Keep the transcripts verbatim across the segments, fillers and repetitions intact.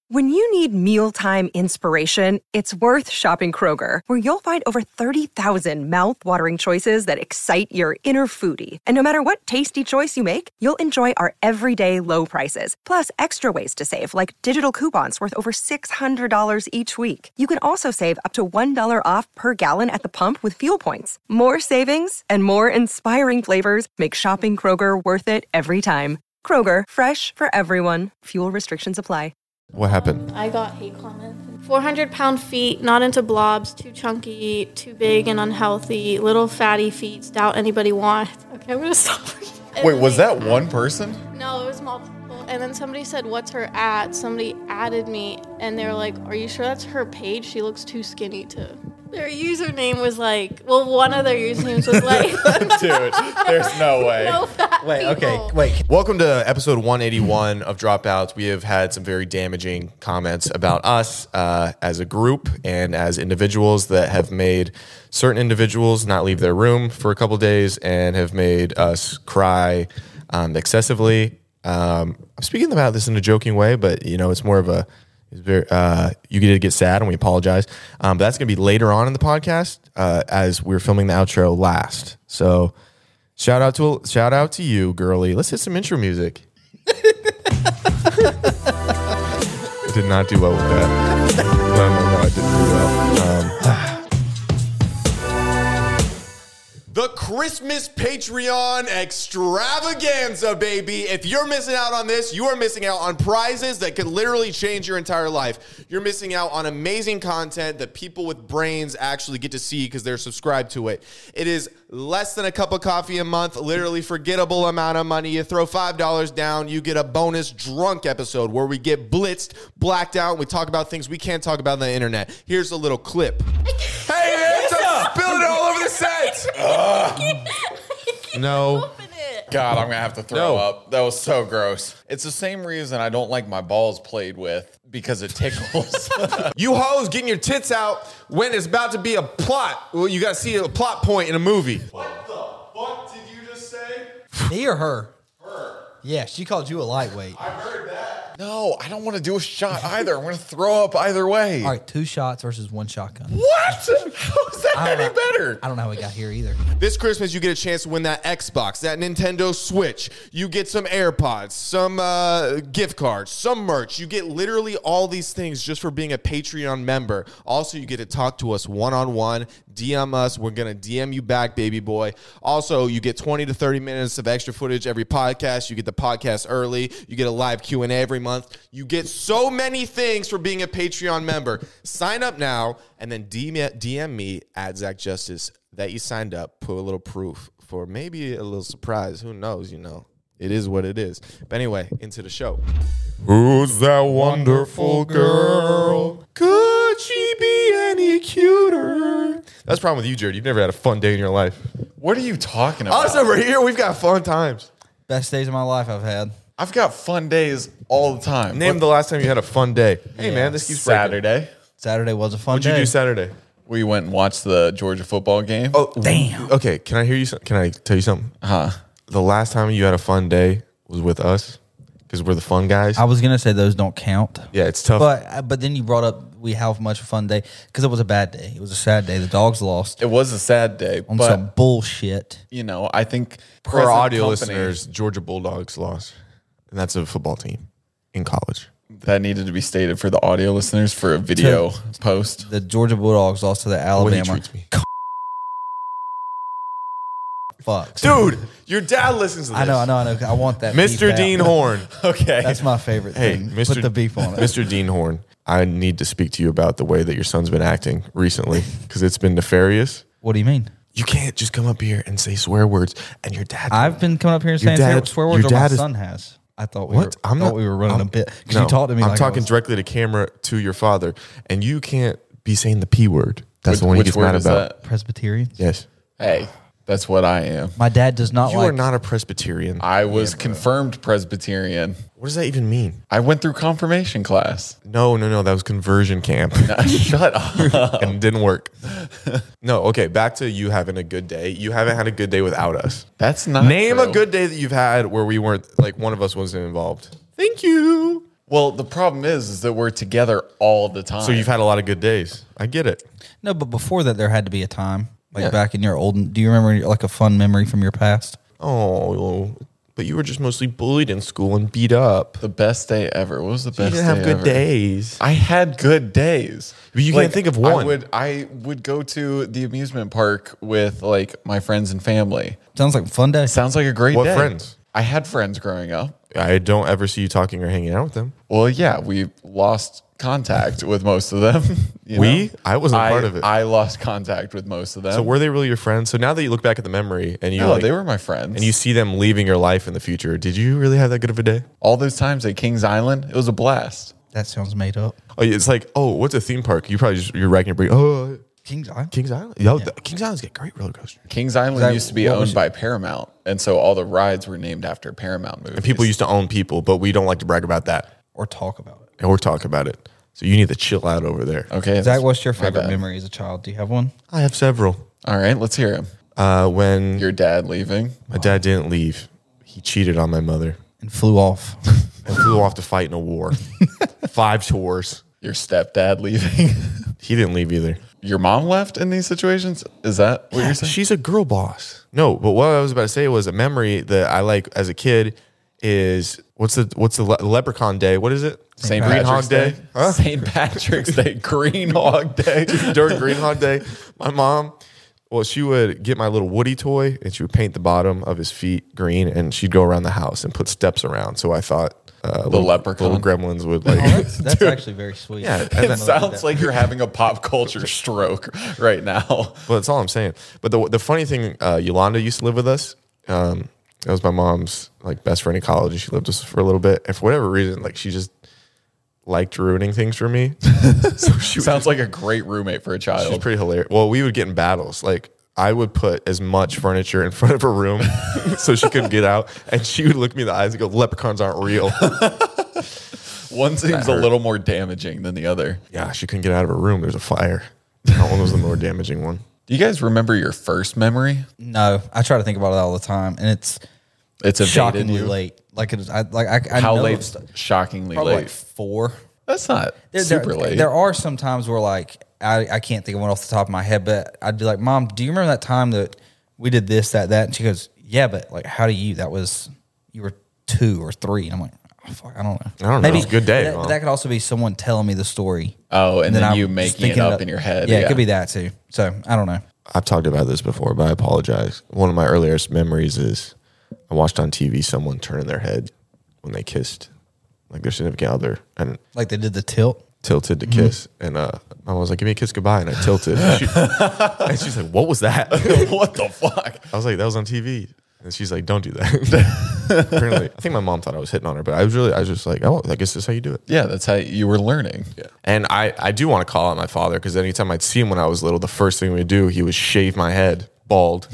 When you need mealtime inspiration, it's worth shopping Kroger, where you'll find over thirty thousand mouth-watering choices that excite your inner foodie. And no matter what tasty choice you make, you'll enjoy our everyday low prices, plus extra ways to save, like digital coupons worth over six hundred dollars each week. You can also save up to one dollar off per gallon at the pump with fuel points. More savings and more inspiring flavors make shopping Kroger worth it every time. Kroger, fresh for everyone. Fuel restrictions apply. What happened? I got hate comments. four hundred pound feet, not into blobs, too chunky, too big and unhealthy, little fatty feet, doubt anybody wants. Okay, I'm going to stop. Wait, was that one person? No, it was multiple. And then somebody said, what's her at? Somebody added me, and they were like, are you sure that's her page? She looks too skinny to... Their username was like... Well, one of their usernames was like... Dude, there's no way. No fat Wait, okay, people. wait. Welcome to episode one eighty-one of Dropouts. We have had some very damaging comments about us uh, as a group and as individuals that have made certain individuals not leave their room for a couple days and have made us cry um, excessively. Um, I'm speaking about this in a joking way, but you know, it's more of a... It's very, uh, you get to get sad, and we apologize. Um, but that's going to be later on in the podcast uh, as we're filming the outro last. So shout out to shout out to you, girly. Let's hit some intro music. I did not do well with that. No, no, no, I didn't do well. Um, The Christmas Patreon extravaganza, baby. If you're missing out on this, you are missing out on prizes that could literally change your entire life. You're missing out on amazing content that people with brains actually get to see because they're subscribed to it. It is less than a cup of coffee a month, literally forgettable amount of money. You throw five dollars down, you get a bonus drunk episode where we get blitzed, blacked out, and we talk about things we can't talk about on the internet. Here's a little clip. Hey, man, stop spilling it all over the set. Ugh. No. God, I'm going to have to throw No. up. That was so gross. It's the same reason I don't like my balls played with, because it tickles. You hoes getting your tits out when it's about to be a plot. Well, you got to see a plot point in a movie. What the fuck did you just say? Me or her? Her. Yeah, she called you a lightweight. I heard that. No, I don't want to do a shot either. I'm going to throw up either way. All right, two shots versus one shotgun. What? How is that I don't any know. better? I don't know how we got here either. This Christmas, you get a chance to win that Xbox, that Nintendo Switch. You get some AirPods, some uh, gift cards, some merch. You get literally all these things just for being a Patreon member. Also, you get to talk to us one-on-one. D M us. We're going to D M you back, baby boy. Also, you get twenty to thirty minutes of extra footage every podcast. You get the podcast early. You get a live Q and A every month. You get so many things for being a Patreon member. Sign up now and then D M me at Zach Justice that you signed up. Put a little proof for maybe a little surprise. Who knows, you know. It is what it is. But anyway, into the show. Who's that wonderful girl? Could she be any cuter? That's the problem with you, Jared. You've never had a fun day in your life. What are you talking about? Us over here, we've got fun times. Best days of my life I've had. I've got fun days all the time. Name What- the last time you had a fun day. Hey, Yeah. man, this keeps breaking. Saturday. Saturday was a fun What'd day. you do Saturday? We went and watched the Georgia football game. Oh, Damn. Okay, can I hear you? some- Can I tell you something? Huh. The last time you had a fun day was with us because we're the fun guys. I was gonna say those don't count, Yeah, it's tough. but but then you brought up we how much a fun day because it was a bad day. It was a sad day. The dogs lost It was a sad day, on but, some bullshit. you know, I think For our present audio company- listeners, Georgia Bulldogs lost, and that's a football team in college. That needed to be stated for the audio listeners for a video post. The Georgia Bulldogs lost to the When he Alabama. treats me. Fuck, Dude, your dad listens to this. I know, I know, I know. I want that. Mister beef out. Dean Horn. Okay. That's my favorite Hey, thing. Mister Put the beef on it. Mister Dean Horn, I need to speak to you about the way that your son's been acting recently because it's been nefarious. What do you mean? You can't just come up here and say swear words, and your dad. I've been coming up here and Your saying dad- swear words, your or my dad is- son has. I thought we What? were. I'm thought not. we were running I'm, a bit because no, you talked to me. I'm like I talking was- directly to camera to your father, and you can't be saying the p word. That's Which- the one he which gets word mad is about. that? Presbyterians. Yes, Hey, that's what I am. My dad does not you like. are not a Presbyterian. I was confirmed Presbyterian. What does that even mean? I went through confirmation class. No, no, no. That was conversion camp, Shut up. and it didn't work. No, okay. Back to you having a good day. You haven't had a good day without us. That's not Name true. a good day that you've had where we weren't like one of us wasn't involved. Thank you. Well, the problem is, is that we're together all the time. So you've had a lot of good days. I get it. No, but before that, there had to be a time, like Yeah. back in your old. Do you remember like a fun memory from your past? Oh, but you were just mostly bullied in school and beat up. the best day ever. What was the You best didn't have day good ever? days. I had good days. But you can't think of one. I would I would go to the amusement park with like my friends and family. Sounds like a fun day. Sounds like a great What day. friends? I had friends growing up. I don't ever see you talking or hanging out with them. Well, yeah, we lost contact with most of them. you We? know? I wasn't I, part of it. I lost contact with most of them. So were they really your friends? So now that you look back at the memory and you no, like, they were my friends. and you see them leaving your life in the future, did you really have that good of a day? all those times at Kings Island, it was a blast. That sounds made up. Oh, it's like, oh, what's a theme park? You probably just you're racking your brain. Oh, Kings Island. Kings Island. Yo, the- Kings Island's got great roller coasters. Kings Island that- used to be what was owned it? by Paramount, and so all the rides were named after Paramount movies. And people used to own people, but we don't like to brag about that Or talk about it. or talk about it. So you need to chill out over there. okay, Zach, that's what's your my favorite bad. memory as a child? Do you have one? I have several. All right, let's hear him. Uh, when Your dad leaving. my dad didn't leave, he cheated on my mother And flew off. and flew off to fight in a war. Five tours. Your stepdad leaving. He didn't leave either. Your mom left in these situations? Is that what you're saying? She's a girl boss. No, but what I was about to say was a memory that I like as a kid is what's the what's the le- leprechaun day? What is it? Saint Greenhog Patrick's Day. Day? Huh? Saint Patrick's Day. Greenhog Day. During Greenhog Day, my mom, well, she would get my little Woody toy and she would paint the bottom of his feet green, and she'd go around the house and put steps around. So I thought uh, little, leprechaun? little gremlins would like. That's, that's actually very sweet. Yeah, and It then- sounds like you're having a pop culture stroke right now. Well, that's all I'm saying. But the the funny thing, uh, Yolanda used to live with us. Um, that was my mom's like best friend in college. And she lived with us for a little bit, and for whatever reason, like she just liked ruining things for me. So she Sounds like a great roommate for a She's child. pretty hilarious. Well, we would get in battles. Like I would put as much furniture in front of her room so she couldn't get out, and she would look me in the eyes and go, "Leprechauns aren't real." One seems a little more damaging than the other. Yeah, she couldn't get out of her room. There's a fire. That one was the more damaging one. Do you guys remember your first memory? No, I try to think about it all the time, and it's It's evaded shockingly you. late. Like it is, I like I, I How know late? of stuff- Shockingly Probably late. like four. That's not There, super there, late. there are some times where like I, I can't think of one off the top of my head, but I'd be like, "Mom, do you remember that time that we did this, that, that?" And she goes, "Yeah, but like, how do you? That was you were two or three." And I'm like, oh, "Fuck, I don't know. I don't know. It was a good day, That, Mom. that could also be someone telling me the story. Oh, and then I'm you just making it thinking up in your head. Yeah, Yeah. it could be that too. So I don't know. I've talked about this before, but I apologize. One of my earliest memories is I watched on T V someone turning their head when they kissed, like their significant other, and Like they did the tilt. tilted to kiss. And uh, I was like, "Give me a kiss goodbye," and I tilted. And, she, and she's like, "What was that?" What the fuck? I was like, "That was on T V." And she's like, "Don't do that." Apparently, I think my mom thought I was hitting on her, but I was really, I was just like, "Oh, I guess that's how you do it." Yeah, that's how you were learning. Yeah. And I, I do want to call out my father because anytime I'd see him when I was little, the first thing we'd do, he would shave my head bald.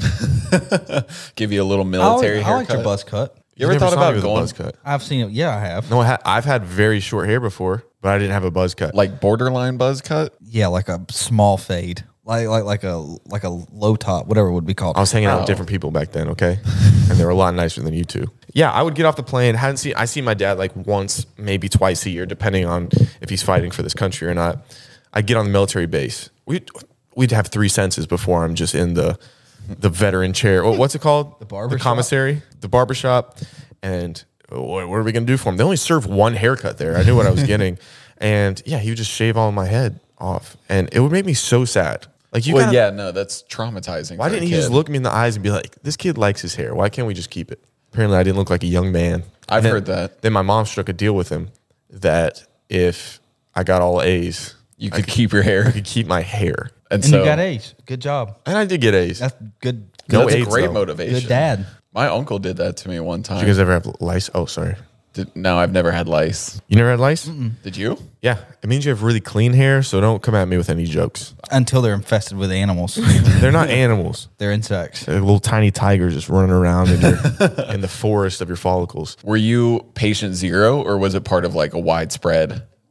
Give you a little I, military I liked haircut. your buzz cut. You ever never thought saw me about with a going buzz cut? I've seen it. Yeah, I have. No, I ha- I've had very short hair before, but I didn't have a buzz cut. like borderline buzz cut? Yeah, like a small fade, like like like a like a low top, whatever it would be called. I was hanging out with Oh. different people back then, okay? And they were a lot nicer than you two. Yeah, I would get off the plane. Hadn't seen I see my dad like once, maybe twice a year, depending on if he's fighting for this country or not. I'd get on the military base. We'd we'd have three senses before I'm just in the the veteran chair. What- What's it called? The barber The shop? commissary, the barber shop. And what, what are we gonna do for him? They only serve one haircut there. I knew what I was getting. And yeah, he would just shave all my head off. And it would make me so sad. Like you well, gotta- yeah, no, that's traumatizing. why for a didn't he just kid. look me in the eyes and be like, "This kid likes his hair. Why can't we just keep it?" Apparently, I didn't look like a young man. I've And then- heard that. Then my mom struck a deal with him that if I got all A's, You I could keep your hair. I could keep my hair. And, and so you got A's. Good job. And I did get A's. That's good. No that's a AIDS, great though. motivation. Good dad. My uncle did that to me one time. Did you guys ever have lice? Oh, sorry. Did, no, I've never had lice. You never had lice? Did you? Yeah. It means you have really clean hair, so don't come at me with any jokes. Until they're infested with animals. They're not animals. They're insects. They're little tiny tigers just running around in, your, in the forest of your follicles. Were you patient zero, or was it part of like a widespread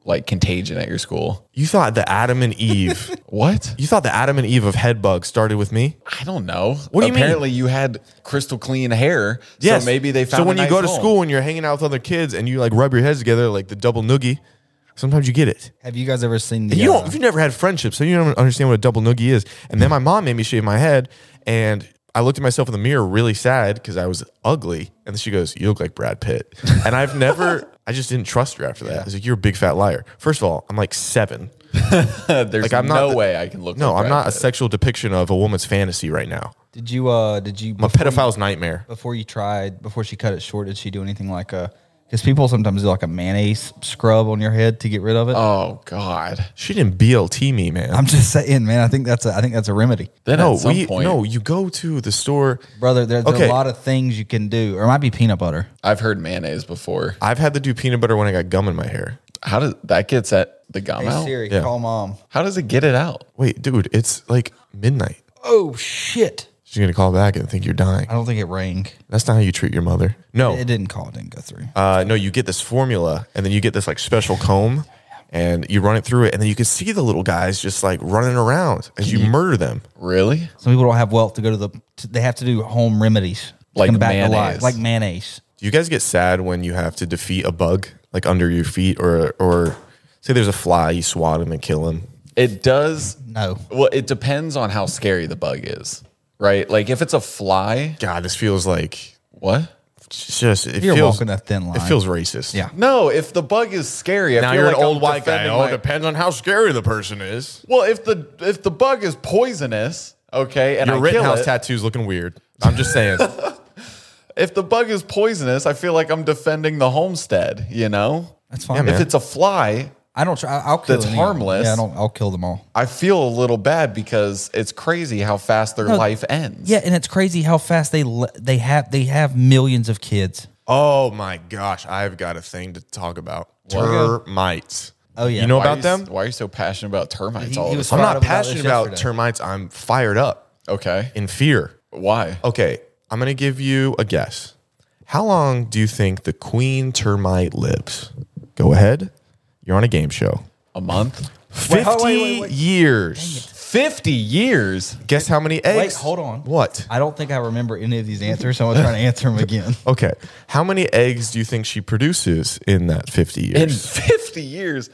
like contagion at your school. You thought the Adam and Eve. What? You thought the Adam and Eve of head bugs started with me? I don't know. What do you mean? Apparently you had crystal clean hair. Yes. So maybe they found So when a you nice go to home. school and you're hanging out with other kids and you like rub your heads together like the double noogie, sometimes you get it. Have you guys ever seen the? You uh, don't. You've never had friendship, so you don't understand what a double noogie is. And then my mom made me shave my head, and I looked at myself in the mirror really sad because I was ugly. And then she goes, "You look like Brad Pitt." And I've never. I just didn't trust her after that. I was like, "You're a big fat liar." First of all, I'm like seven. There's Like I'm no not the- way I can look. No, like I'm Brad not a Pitt. sexual depiction of a woman's fantasy right now. Did you? Uh, did you? I'm a pedophile's nightmare. Before you tried, before she cut it short, did she do anything like a? Because people sometimes do like a mayonnaise scrub on your head to get rid of it. Oh God. She didn't B L T me, man. I'm just saying, man. I think that's a, I think that's a remedy, Then no, at some we point, no. You go to the store. brother. There, there's Okay. a lot of things you can do, or it might be peanut butter. I've heard mayonnaise before. I've had to do peanut butter when I got gum in my hair. How does that gets at the gum Hey out? Siri, Yeah. call mom. How does it get it out? Wait, dude, it's like midnight. Oh shit! She's gonna call back and think you're dying. I don't think it rang. That's not how you treat your mother. No, It didn't call. It didn't go through. Uh, no, you get this formula, and then you get this like special comb, and you run it through it, and then you can see the little guys just like running around as you murder them. Really? Some people don't have wealth to go to the. To, they have to do home remedies, to Like come back to mayonnaise. life, like mayonnaise. Do you guys get sad when you have to defeat a bug like under your feet, or or say there's a fly, you swat him and kill him? It does. No. Well, it depends on how scary the bug is, right? Like if it's a fly, God, this feels like what? it's just it You're feels walking a thin line. It feels racist. Yeah. No, if the bug is scary, I Now feel you're like an old I'm white guy. defending Oh, my- it depends on how scary the person is. Well, if the if the bug is poisonous, okay, and Your I kill Rittenhouse it, tattoo's looking weird. I'm just saying. if the bug is poisonous, I feel like I'm defending the homestead. You know, That's fine. Yeah, man. if it's a fly, I don't. Try, I'll kill. That's any- harmless. Yeah, I don't. I'll kill them all. I feel a little bad because it's crazy how fast their No, life ends. Yeah, and it's crazy how fast they le- they have they have millions of kids. Oh my gosh, I've got a thing to talk about. Termites. Oh yeah, You know Why about are them? Why are you so passionate about termites? He- all he of a was sudden? I'm fired not up about passionate this about yesterday. termites. I'm fired up Okay. in fear. Why? Okay, I'm going to give you a guess. How long do you think the queen termite lives? Go ahead. You're on a game show. A month? fifty Wait, wait, wait, wait. years. Fifty years. Guess how many eggs? Wait, hold on. What? I don't think I remember any of these answers, so I'm trying to answer them again. Okay. How many eggs do you think she produces in that fifty In years? fifty years.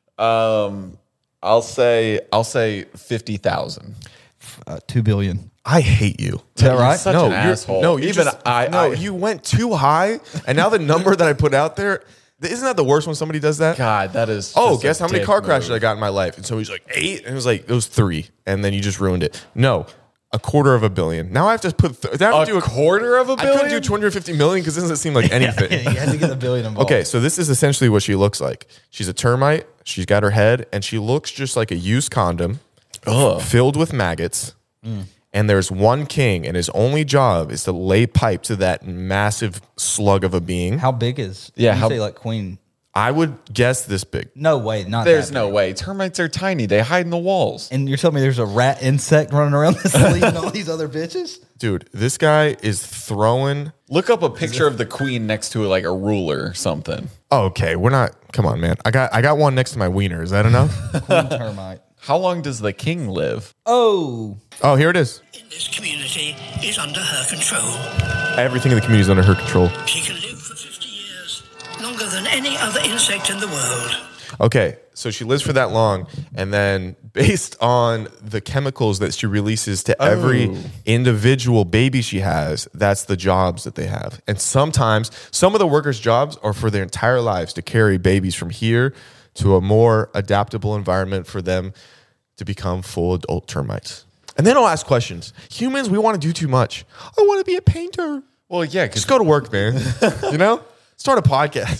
Um, I'll say I'll say fifty thousand. Uh, Two billion. I hate you. Is that right? Such no, an you're- asshole. No, you Even just, I- no, I- you went too high, and now the number that I put out there, isn't that the worst when somebody does that? God, that is. Oh, just a guess how many dick car crashes move. I got in my life? And so he's like, eight? And it was like, it was three. And then you just ruined it. No, a quarter of a billion. Now I have to put, th- I have A to do a quarter of a I billion. couldn't do two hundred fifty million because it doesn't seem like anything. Yeah, you had to get the billion involved. Okay, so this is essentially what she looks like. She's a termite. She's got her head, and she looks just like a used condom Ugh. filled with maggots. And there's one king, and his only job is to lay pipe to that massive slug of a being. How big is? Yeah, You how- say like queen? I would guess this big. No way, not. There's that no big. way. Termites are tiny. They hide in the walls. And you're telling me there's a rat insect running around this leaving all these other bitches? Dude, this guy is throwing. Look up a picture of the queen next to like a ruler or something. Oh, okay, we're not. Come on, man. I got I got one next to my wiener. Is that enough? Queen termite. How long does the king live? Oh, Oh, here it is. in this community is under her control. Everything in the community is under her control. She can live for fifty years, longer than any other insect in the world. Okay, so she lives for that long, and then based on the chemicals that she releases to every Oh. individual baby she has, that's the jobs that they have. And sometimes some of the workers' jobs are for their entire lives to carry babies from here to a more adaptable environment for them to become full adult termites. And then I'll ask questions. Humans, we want to do too much. I want to be a painter. Well, yeah, because Just go to work, man. You know? Start a podcast.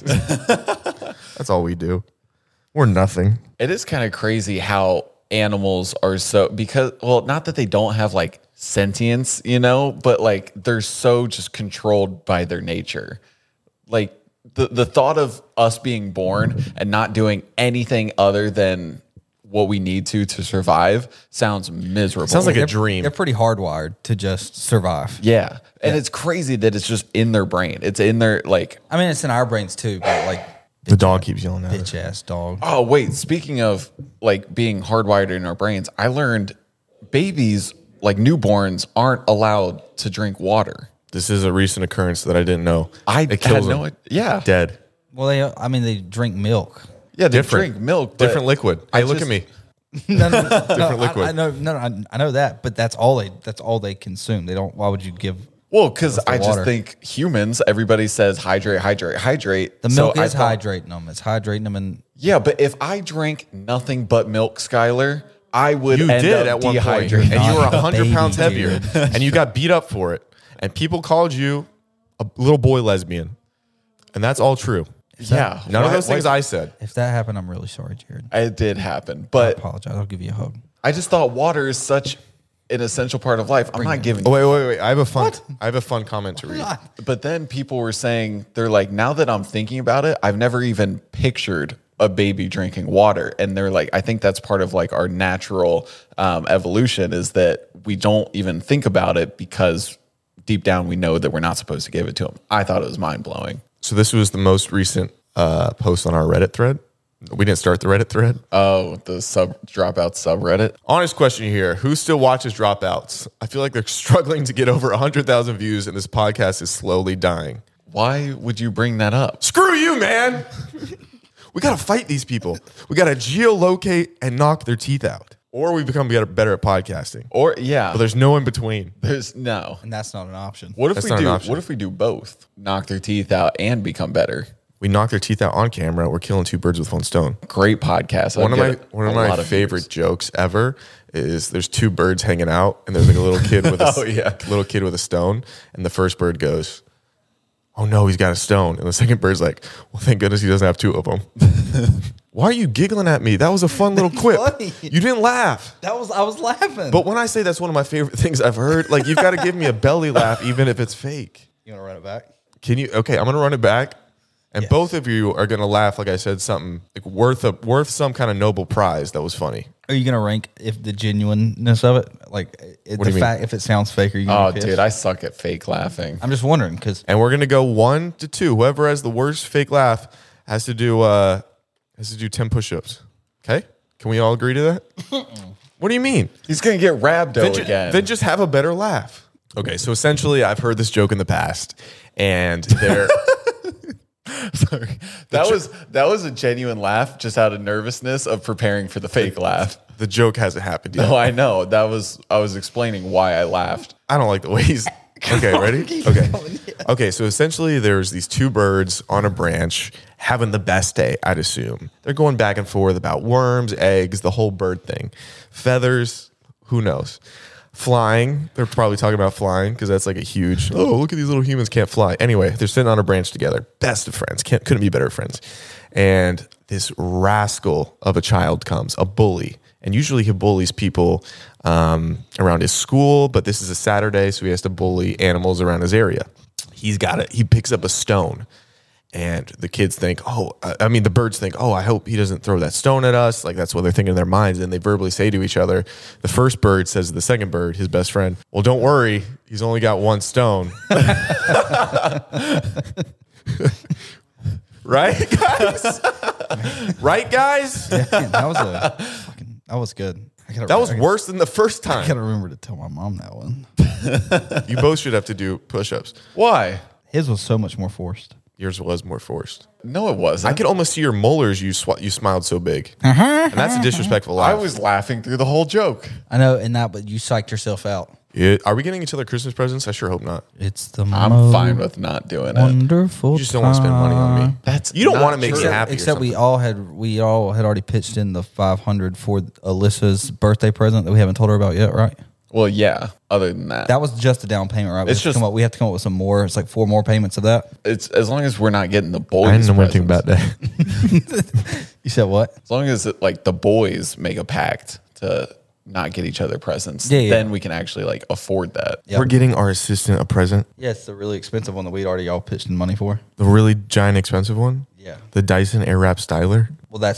That's all we do. We're nothing. it is kind of crazy how animals are so because well, not that they don't have like sentience, you know, but like they're so just controlled by their nature. Like the the thought of us being born and not doing anything other than what we need to to survive sounds miserable. Sounds like a they're, dream. They're pretty hardwired to just survive. yeah. And it's crazy that it's just in their brain. It's in their like I mean, it's in our brains too, but like The dog keeps yelling at us. Bitch ass dog. Oh, wait. Speaking of like being hardwired in our brains, I learned babies, like newborns, aren't allowed to drink water. This is a recent occurrence that I didn't know. I it had kills no them. idea. Yeah. Dead. Well, they, I mean, they drink milk. Yeah, they Different. drink milk. But Different liquid. I Hey, look just- at me. No, no, no, Different no, liquid. I, I know, no, no, I know that, but that's all they. That's all they consume. They don't. Why would you give? Well, because the I just water. think humans, everybody says hydrate, hydrate, hydrate. The So milk I is thought- hydrating them. It's hydrating them, and Yeah, but if I drank nothing but milk, Skylar, I would You end did up at one point, dehydrated. and you were Not a one hundred baby, pounds heavier, Jared. and you got beat up for it. And people called you a little boy lesbian. And that's all true. Yeah. None of Why- those things why- I said. if that happened, I'm really sorry, Jared. It did happen. I But apologize. I'll give you a hug. I just thought water is such an essential part of life. I'm not giving Oh, wait, wait, wait. I have a fun I have a fun comment to read. But then people were saying, they're like, now that I'm thinking about it, I've never even pictured a baby drinking water. And they're like, I think that's part of like our natural um, evolution is that we don't even think about it because deep down we know that we're not supposed to give it to them. I thought it was mind blowing. So this was the most recent uh, post on our Reddit thread. We didn't start the Reddit thread. Oh, the sub dropout subreddit. Honest question here. Who still watches Dropouts? I feel like they're struggling to get over one hundred thousand views and this podcast is slowly dying. Why would you bring that up? Screw you, man. We got to fight these people. We got to geolocate and knock their teeth out. Or we become better, better at podcasting. Or yeah, But there's no in between. there's no. And that's not an option. What if That's we not an do? option. What if we do both? Knock their teeth out and become better. We knock their teeth out on camera. We're killing two birds with one stone. Great podcast. One of I'd my get one of a my lot of favorite views. jokes ever is there's two birds hanging out and there's like a little kid with a Oh, yeah. little kid with a stone and the first bird goes, "Oh no, he's got a stone," and the second bird's like, "Well, thank goodness he doesn't have two of them." Why are you giggling at me? That was a fun little quip. funny. You didn't laugh. That was I was laughing. But when I say that's one of my favorite things I've heard, like you've got to give me a belly laugh even if it's fake. you want to run it back? Can you? Okay, I'm gonna run it back, and Yes. both of you are gonna laugh like I said something like worth a worth some kind of Nobel Prize that was funny. Are you gonna rank if the genuineness of it, like it, What do the you mean? fact if it sounds fake? Are you? Gonna Oh, piss? dude, I suck at fake laughing. I'm just wondering because And we're gonna go one to two. Whoever has the worst fake laugh has to do uh has to do ten push-ups. Okay? Can we all agree to that? What do you mean? He's gonna get rhabdo Then, ju- again. then just have a better laugh. Okay, so essentially I've heard this joke in the past, and there Sorry, that was that was a genuine laugh, just out of nervousness of preparing for the fake laugh. the joke hasn't happened yet. No, I know that was I was explaining why I laughed. I don't like the way he's. Okay, ready? Okay. Okay, so essentially there's these two birds on a branch having the best day, I'd assume. They're going back and forth about worms, eggs, the whole bird thing. Feathers, who knows? Flying, they're probably talking about flying because that's like a huge, oh, look at these little humans can't fly. Anyway, they're sitting on a branch together. Best of friends. Can't, couldn't be better friends. And this rascal of a child comes, a bully. And usually he bullies people um, around his school, but this is a Saturday, so he has to bully animals around his area. He's got it. He picks up a stone, and the kids think, oh, I I mean, the birds think, oh, I hope he doesn't throw that stone at us. Like, that's what they're thinking in their minds. And they verbally say to each other, the first bird says to the second bird, his best friend, well, don't worry. He's only got one stone. Right, guys? Right, guys? Man, that was a fucking that was good. I gotta, That was I gotta- worse than the first I gotta time. remember to tell my mom that one. You both should have to do push-ups. Why? His was so much more forced. Yours was more forced. No, it wasn't. I could almost see your molars. You sw- you smiled so big, and that's a disrespectful laugh. I was laughing through the whole joke. I know, and that, but you psyched yourself out. Yeah. Are we getting each other Christmas presents? I sure hope not. It's the I'm most fine with not doing it. wonderful. You just don't want to spend money on me. That's You don't not want to make me true. happy. or Except we something. all had we all had already pitched in the five hundred for Alyssa's birthday present that we haven't told her about yet, right? Well, yeah. Other than that, That was just a down payment, right? We It's have to just- come up, we have to come up with some more. It's like four more payments of that. it's as long as we're not getting the boys. I didn't know anything presents. about that. You said what? As long as it, like the boys make a pact to not get each other presents, Yeah, yeah. then we can actually like afford that. Yep. We're getting our assistant a present. Yeah, it's the really expensive one that we'd already all pitched in money for. The really giant expensive one. Yeah. The Dyson Airwrap Styler. Well, that's just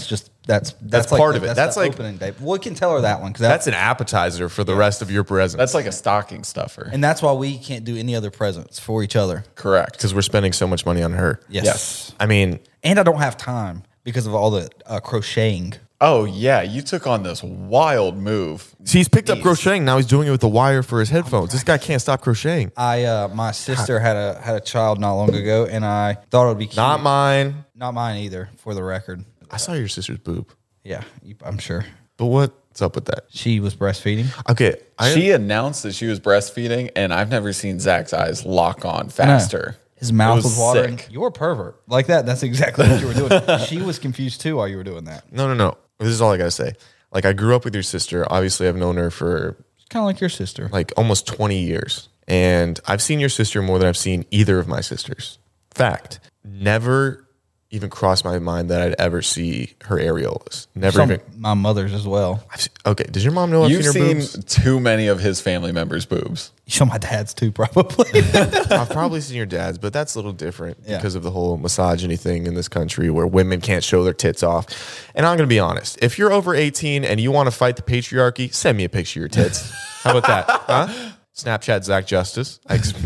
That's That's that's, like part the- of it. That's, That's the like- opening day. Well, we can tell her that one because That's an appetizer for the rest of your presents. That's like a stocking stuffer. and that's why we can't do any other presents for each other. Correct. because we're spending so much money on her. Yes. Yes. I mean, And I don't have time because of all the uh, crocheting. Oh yeah, you took on this wild move. see, he's picked up Jeez. crocheting. Now he's doing it with the wire for his headphones. This guy can't stop crocheting. I uh, my sister had a had a child not long ago, and I thought it would be cute. Not mine. Not mine either. For the record, I saw your sister's boob. yeah, you- I'm sure But what's up with that? she was breastfeeding. Okay. I, She announced that she was breastfeeding, and I've never seen Zach's eyes lock on faster. His mouth It was, watering. sick. You're a pervert like that. That's exactly what you were doing. She was confused too while you were doing that. no, no, no. This is all I got to say. Like, I grew up with your sister. Obviously, I've known her for Kind of like your sister. like almost twenty years. And I've seen your sister more than I've seen either of my sisters. Fact. Never even crossed my mind that I'd ever see her areolas. Never Some, even. my mother's as well. I've seen, okay. Does your mom know I've You've seen her seen boobs? too many of his family members' boobs. So my dad's too probably. I've probably seen your dad's, but that's a little different Yeah. because of the whole misogyny thing in this country where women can't show their tits off. And I'm going to be honest. If you're over eighteen and you want to fight the patriarchy, send me a picture of your tits. How about that? Huh? Snapchat Zach Justice. I ex-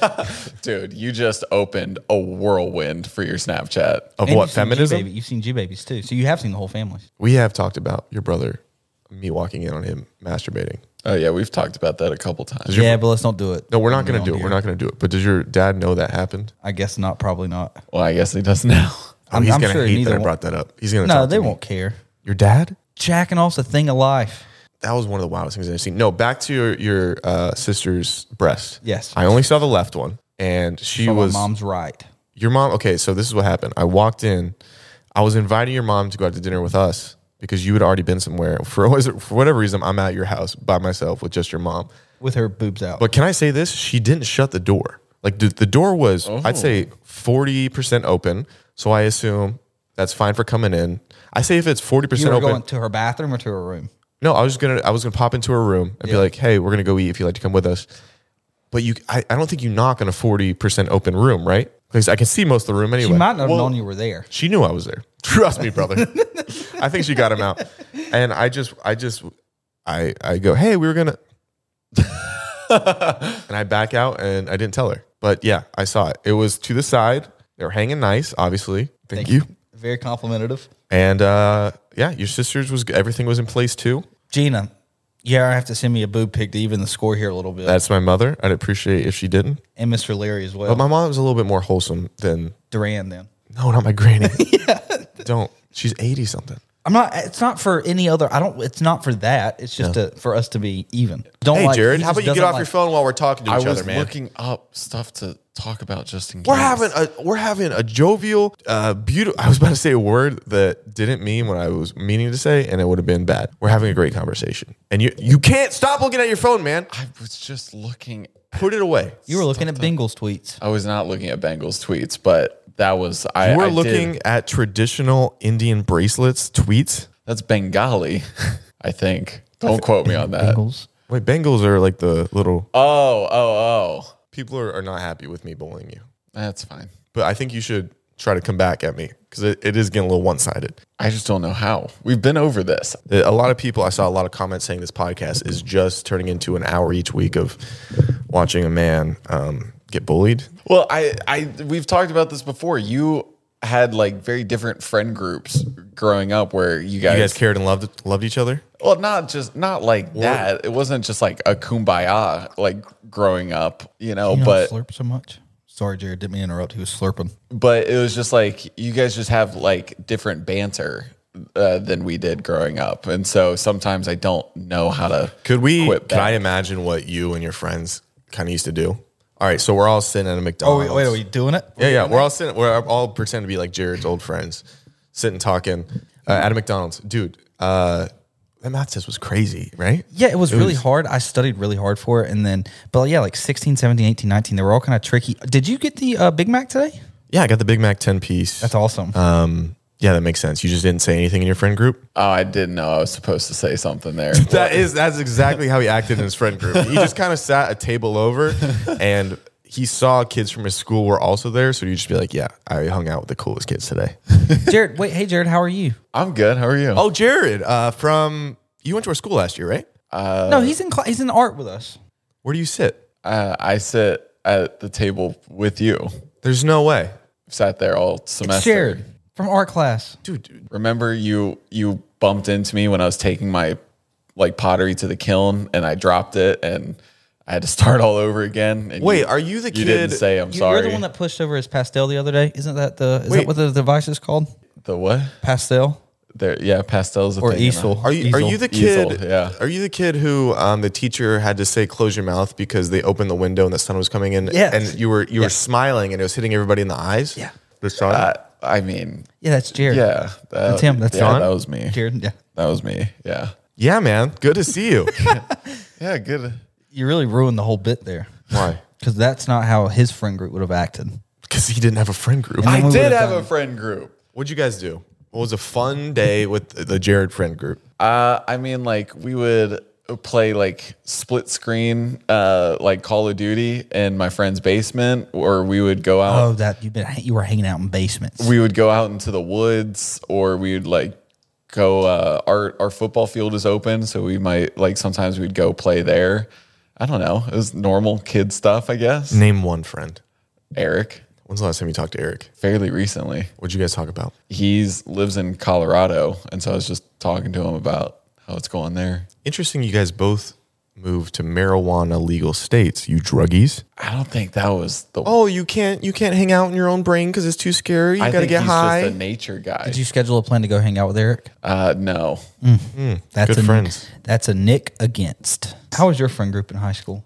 Dude, you just opened a whirlwind for your Snapchat. of And what, you've seen feminism? G-Baby. You've seen G babies too, so you have seen the whole family. We have talked about your brother, me walking in on him masturbating. Oh yeah, we've talked about that a couple times. Yeah, but let's not do it. No, we're not going On to do it. here. We're not going to do it. But does your dad know that happened? I guess not. Probably not. Well, I guess he does now. Oh, I'm- he's I'm going to sure hate neither that I one- brought that up. He's going to No, talk they to me. won't care. Your dad? Jacking off's a thing of life. That was one of the wildest things I've seen. No, back to your, your uh, sister's breast. Yes. I only saw the left one. And she So was... my mom's right. Your mom, okay, so this is what happened. I walked in. I was inviting your mom to go out to dinner with us because you had already been somewhere. For, for whatever reason, I'm at your house by myself with just your mom. With her boobs out. But can I say this? She didn't shut the door. Like the, the door was, I'd say forty percent open. So I assume that's fine for coming in. I say if it's forty you percent were open. going to her bathroom or to her room? No, I was just gonna I was gonna pop into her room and be Yeah. like, hey, we're gonna go eat if you'd like to come with us. But you I, I don't think you knock on a forty percent open room, right? Because I can see most of the room anyway. She might not have Well, known you were there. She knew I was there. Trust me, brother. I think she got him out. And I just I just I I go, hey, we were gonna and I back out and I didn't tell her. But yeah, I saw it. It was to the side. They were hanging nice, obviously. Thank, you. Very complimentative. And uh yeah, your sister's was everything was in place too. Gina, yeah, I have to send me a boob pic to even the score here a little bit. That's my mother. I'd appreciate if she didn't. and Mister Leary as well. But my mom was a little bit more wholesome than Duran then. no, not my granny. Don't. She's eighty something. I'm not. It's not for any other. I don't. It's not for that. It's just to, for us to be even. Don't Hey like, Jared, he how just about you get doesn't off your like- phone while we're talking to I each was other, man? looking up stuff to talk about just in case. We're having a we're having a jovial, uh, beautiful. I was about to say a word that didn't mean what I was meaning to say, and it would have been bad. We're having a great conversation, and you you can't stop looking at your phone, man. I was just looking. Put it away. You were looking at Bengals tweets. I was not looking at Bengals tweets, but that was I. You were I looking did- at traditional Indian bracelets tweets. That's Bengali, I think. Don't quote me on that. Bengals. Wait, Bengals are like the little Oh, oh, oh. people are, are not happy with me bullying you, That's fine. but I think you should try to come back at me because it, it is getting a little one sided. I just don't know how. We've been over this. A lot of people, I saw a lot of comments saying this podcast is just turning into an hour each week of watching a man um, get bullied. Well, I, I, we've talked about this before. You had like very different friend groups growing up where you guys, You guys cared and loved loved each other. well, not just not like that. It wasn't just like a kumbaya like growing up, you know. You know, but slurp so much. Sorry, Jared. Didn't mean to interrupt. He was slurping. but it was just like you guys just have like different banter uh, than we did growing up, and so sometimes I don't know how to. Could we? quit Can I back. imagine what you and your friends kind of used to do? All right, so we're all sitting at a Oh, McDonald's. wait, wait, are we doing it? Yeah, yeah. We're all sitting. We're all pretend to be like Jared's old friends, sitting talking uh, at a McDonald's. Dude, uh, that math test was crazy, right? Yeah, it was really hard. I studied really hard for it. And then, but yeah, like sixteen, seventeen, eighteen, nineteen, they were all kind of tricky. Did you get the uh, Big Mac today? Yeah, I got the Big Mac ten piece. That's awesome. Um, yeah, that makes sense. You just didn't say anything in your friend group. Oh, I didn't know I was supposed to say something there. That is that's exactly how he acted in his friend group. He just kind of sat a table over, and he saw kids from his school were also there, so you'd just be like, yeah, I hung out with the coolest kids today. Jared, wait, hey Jared, how are you? I'm good. How are you? Oh, Jared, uh, from you went to our school last year, right? no, he's in cl- he's in art with us. Where do you sit? Uh, I sit at the table with you. There's no way. Sat there all It's semester. Jared from art class. Dude, dude. Remember you you bumped into me when I was taking my like pottery to the kiln and I dropped it and I had to start all over again. And Wait, you, are you the You didn't kid- say I'm You- sorry. You're the one that pushed over his pastel the other day. Isn't that the is Wait. that what the device is called? the what? Pastel There, yeah, pastels. or easel? Are you are Easel. you the kid? Easel, yeah. Are you the kid who um, the teacher had to say close your mouth because they opened the window and the sun was coming in? Yes. And you were you were Yeah. smiling and it was hitting everybody in the eyes. Yeah. The sun. Uh, I mean, Yeah, that's Jared. yeah, that, That's him. That's yeah, John. that was me. Jared. Yeah. That was me. Yeah, yeah, man. Good to see you. yeah, good. You really ruined the whole bit there. Why? Because that's not how his friend group would have acted. Because he didn't have a friend group. And then I we did would've have done- a friend group. What'd you guys do? What was a fun day with the Jared friend group? Uh, I mean, like we would play like split screen, uh, like Call of Duty in my friend's basement, or we would go out. Oh, that you've been you were hanging out in basements. We would go out into the woods, or we would like go. Uh, our our football field is open, so we might like sometimes we'd go play there. I don't know. It was normal kid stuff, I guess. Name one friend. Eric, When's the last time you talked to Eric? fairly recently. What'd you guys talk about? He's lives in Colorado, and so I was just talking to him about how it's going there. Interesting. You guys both moved to marijuana legal states. You druggies. I don't think that was the. Oh, you can't you can't hang out in your own brain because it's too scary. You I gotta think get he's high. just a nature guy. Did you schedule a plan to go hang out with Eric? Uh, no. That's Good a, friends. That's a Nick against. How was your friend group in high school?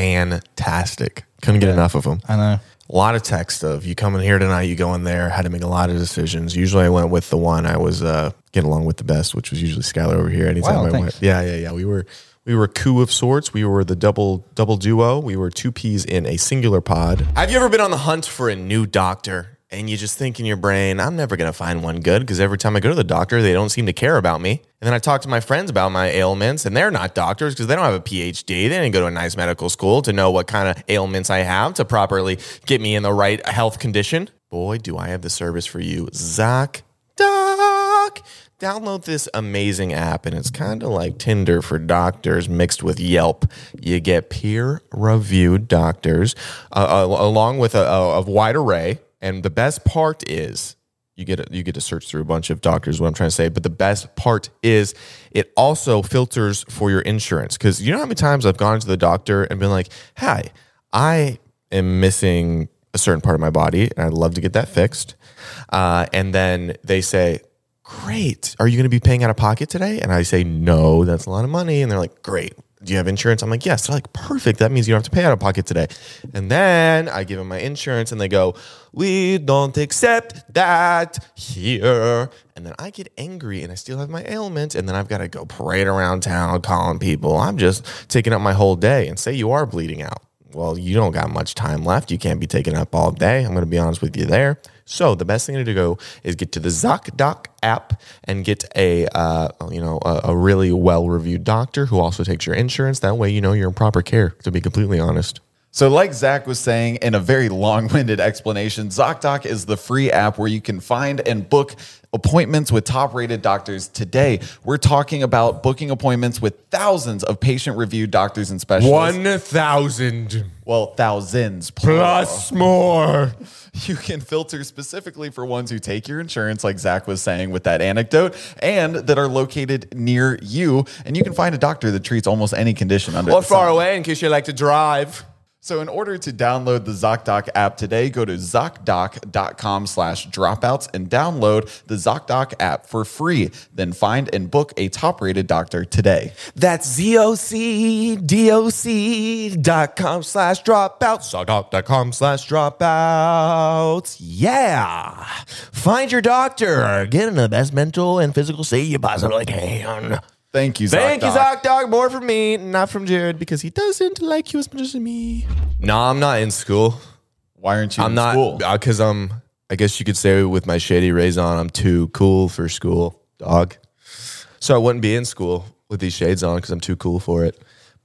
Fantastic. Couldn't get enough of them. I know. A lot of text of you coming here tonight, you go in there, had to make a lot of decisions. Usually I went with the one I was uh, getting along with the best, which was usually Skylar over here. Anytime Wow, I thanks. went. Yeah, yeah, yeah. We were we were a coup of sorts. We were the double double duo. We were two peas in a singular pod. Have you ever been on the hunt for a new doctor? And you just think in your brain, I'm never going to find one good because every time I go to the doctor, they don't seem to care about me. And then I talk to my friends about my ailments, and they're not doctors because they don't have a P H D. They didn't go to a nice medical school to know what kind of ailments I have to properly get me in the right health condition. Boy, do I have the service for you. ZocDoc. Download this amazing app, and it's kind of like Tinder for doctors mixed with Yelp. You get peer-reviewed doctors uh, uh, along with a, a, a wide array. And the best part is you get a, you get to search through a bunch of doctors, what I'm trying to say. But the best part is it also filters for your insurance. Because you know how many times I've gone to the doctor and been like, hi, I am missing a certain part of my body and I'd love to get that fixed. Uh, and then they say, great. Are you going to be paying out of pocket today? And I say, no, that's a lot of money. And they're like, great. Do you have insurance? I'm like, yes. They're like, perfect. That means you don't have to pay out of pocket today. And then I give them my insurance and they go, we don't accept that here. And then I get angry and I still have my ailment. And then I've got to go parade around town calling people. I'm just taking up my whole day. And say you are bleeding out. Well, you don't got much time left. You can't be taking up all day. I'm going to be honest with you there. So the best thing to go is get to the ZocDoc app and get a uh, you know a, a really well-reviewed doctor who also takes your insurance. That way, you know you're in proper care. To be completely honest. So like Zach was saying in a very long-winded explanation, ZocDoc is the free app where you can find and book appointments with top-rated doctors today. We're talking about booking appointments with thousands of patient-reviewed doctors and specialists. One thousand Well, thousands. plural. plus more. You can filter specifically for ones who take your insurance, like Zach was saying with that anecdote, and that are located near you. And you can find a doctor that treats almost any condition under Or the far sun. away in case you like to drive. So in order to download the ZocDoc app today, go to ZocDoc.com slash dropouts and download the ZocDoc app for free. Then find and book a top-rated doctor today. That's Z-O-C-D-O-C dot com slash dropouts. ZocDoc.com slash dropouts. Yeah. Find your doctor. Get in the best mental and physical state you possibly can. Thank you, ZocDoc. Thank you, ZocDoc. More from me, not from Jared, because he doesn't like you as much as me. No, I'm not in school. Why aren't you I'm in not, school? because I'm, I guess you could say with my shady rays on, I'm too cool for school, dog. So I wouldn't be in school with these shades on because I'm too cool for it.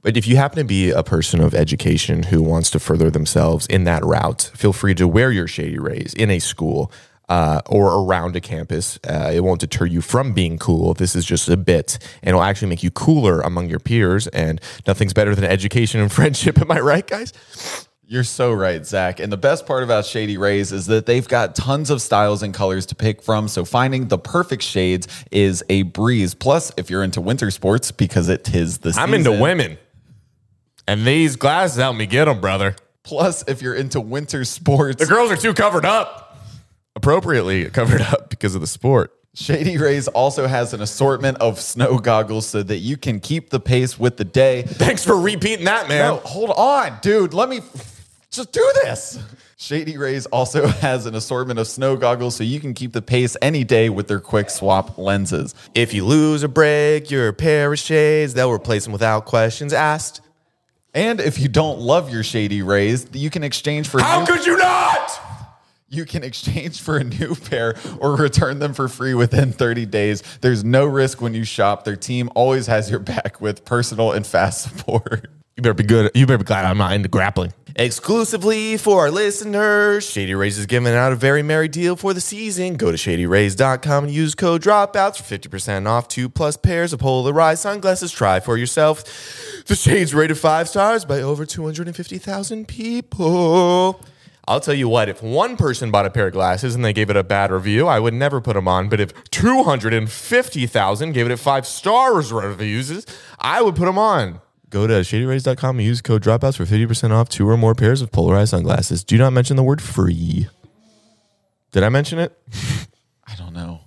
But if you happen to be a person of education who wants to further themselves in that route, feel free to wear your Shady Rays in a school uh, or around a campus. Uh, it won't deter you from being cool. This is just a bit, and it'll actually make you cooler among your peers. And nothing's better than education and friendship. Am I right, guys? You're so right, Zach. And the best part about Shady Rays is that they've got tons of styles and colors to pick from. So finding the perfect shades is a breeze. Plus, if you're into winter sports, because it is the season. I'm into women. And these glasses help me get them, brother. Plus, if you're into winter sports, the girls are too covered up. Appropriately covered up because of the sport. Shady Rays also has an assortment of snow goggles so that you can keep the pace with the day. Thanks for repeating that, man. No, hold on, dude. Let me just do this. Shady Rays also has an assortment of snow goggles so you can keep the pace any day with their quick swap lenses. If you lose or break your pair of shades, they'll replace them without questions asked. And if you don't love your Shady Rays, you can exchange for How new- could you not? You can exchange for a new pair or return them for free within thirty days. There's no risk when you shop. Their team always has your back with personal and fast support. You better be good. You better be glad I'm not into grappling. Exclusively for our listeners, Shady Rays is giving out a very merry deal for the season. Go to shady rays dot com and use code DROPOUTS for fifty percent off two plus pairs of polarized sunglasses. Try for yourself. The shades rated five stars by over two hundred fifty thousand people. I'll tell you what, if one person bought a pair of glasses and they gave it a bad review, I would never put them on. But if two hundred fifty thousand gave it five stars reviews, I would put them on. Go to shady rays dot com and use code DROPOUTS for fifty percent off two or more pairs of polarized sunglasses. Do not mention the word free. Did I mention it? I don't know.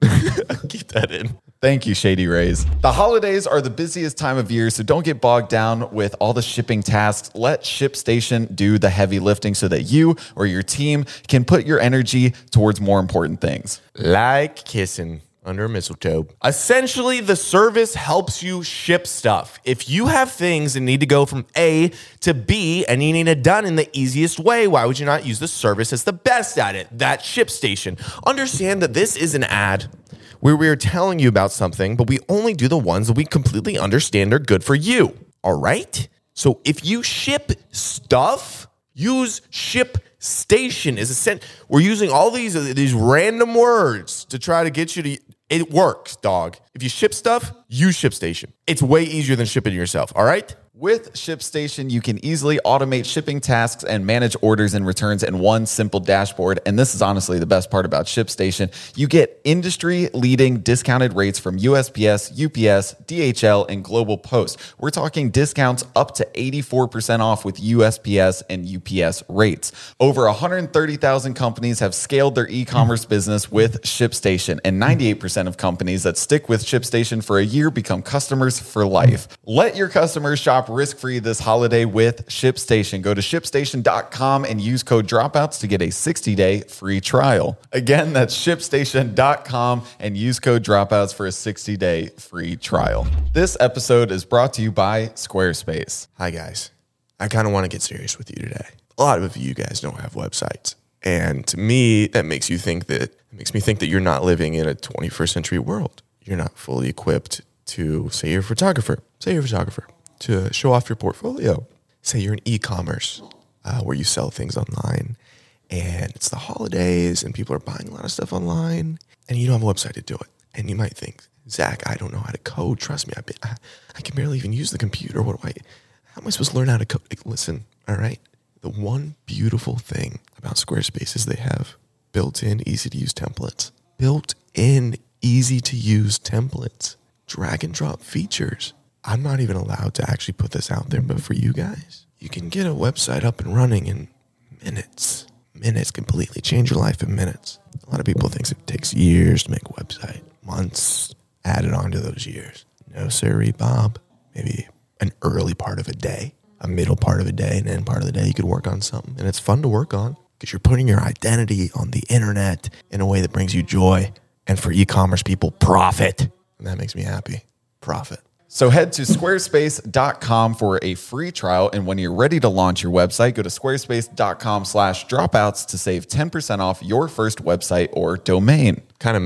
Keep that in. Thank you, Shady Rays. The holidays are the busiest time of year, so don't get bogged down with all the shipping tasks. Let ShipStation do the heavy lifting so that you or your team can put your energy towards more important things. Like kissing under mistletoe. Essentially, the service helps you ship stuff. If you have things that need to go from A to B and you need it done in the easiest way, why would you not use the service that's the best at it? That ShipStation. Understand that this is an ad where we're telling you about something, but we only do the ones that we completely understand are good for you. All right? So if you ship stuff, use ShipStation. Is a sen- We're using all these, these random words to try to get you to... It works, dog. If you ship stuff, use ShipStation. It's way easier than shipping it yourself, all right? With ShipStation, you can easily automate shipping tasks and manage orders and returns in one simple dashboard. And this is honestly the best part about ShipStation. You get industry-leading discounted rates from U S P S, U P S, D H L, and Global Post. We're talking discounts up to eighty-four percent off with U S P S and U P S rates. Over one hundred thirty thousand companies have scaled their e-commerce business with ShipStation, and ninety-eight percent of companies that stick with ShipStation for a year become customers for life. Let your customers shop risk-free this holiday with ShipStation. Go to ship station dot com and use code DROPOUTS to get a sixty-day free trial. Again, that's ship station dot com and use code DROPOUTS for a sixty-day free trial. This episode is brought to you by Squarespace. Hi, guys. I kind of want to get serious with you today. A lot of you guys don't have websites. And to me, that makes you think that, it makes me think that you're not living in a twenty-first century world. You're not fully equipped to, say you're a photographer, say you're a photographer, to show off your portfolio. Say you're in e-commerce uh, where you sell things online and it's the holidays and people are buying a lot of stuff online and you don't have a website to do it. And you might think, Zach, I don't know how to code. Trust me, I, I, I can barely even use the computer. What do I, how am I supposed to learn how to code? Like, listen, all right. The one beautiful thing about Squarespace is they have built-in, easy-to-use templates. Built-in, easy-to-use templates. Drag and drop features. I'm not even allowed to actually put this out there, but for you guys, you can get a website up and running in minutes. Minutes completely change your life in minutes. A lot of people think it takes years to make a website. Months added on to those years. No, sirree, Bob. Maybe an early part of a day, a middle part of a day, and end part of the day you could work on something. And it's fun to work on because you're putting your identity on the internet in a way that brings you joy. And for e-commerce people, profit. And that makes me happy. Profit. So head to squarespace dot com for a free trial. And when you're ready to launch your website, go to squarespace dot com slash dropouts to save ten percent off your first website or domain. Kind of meta.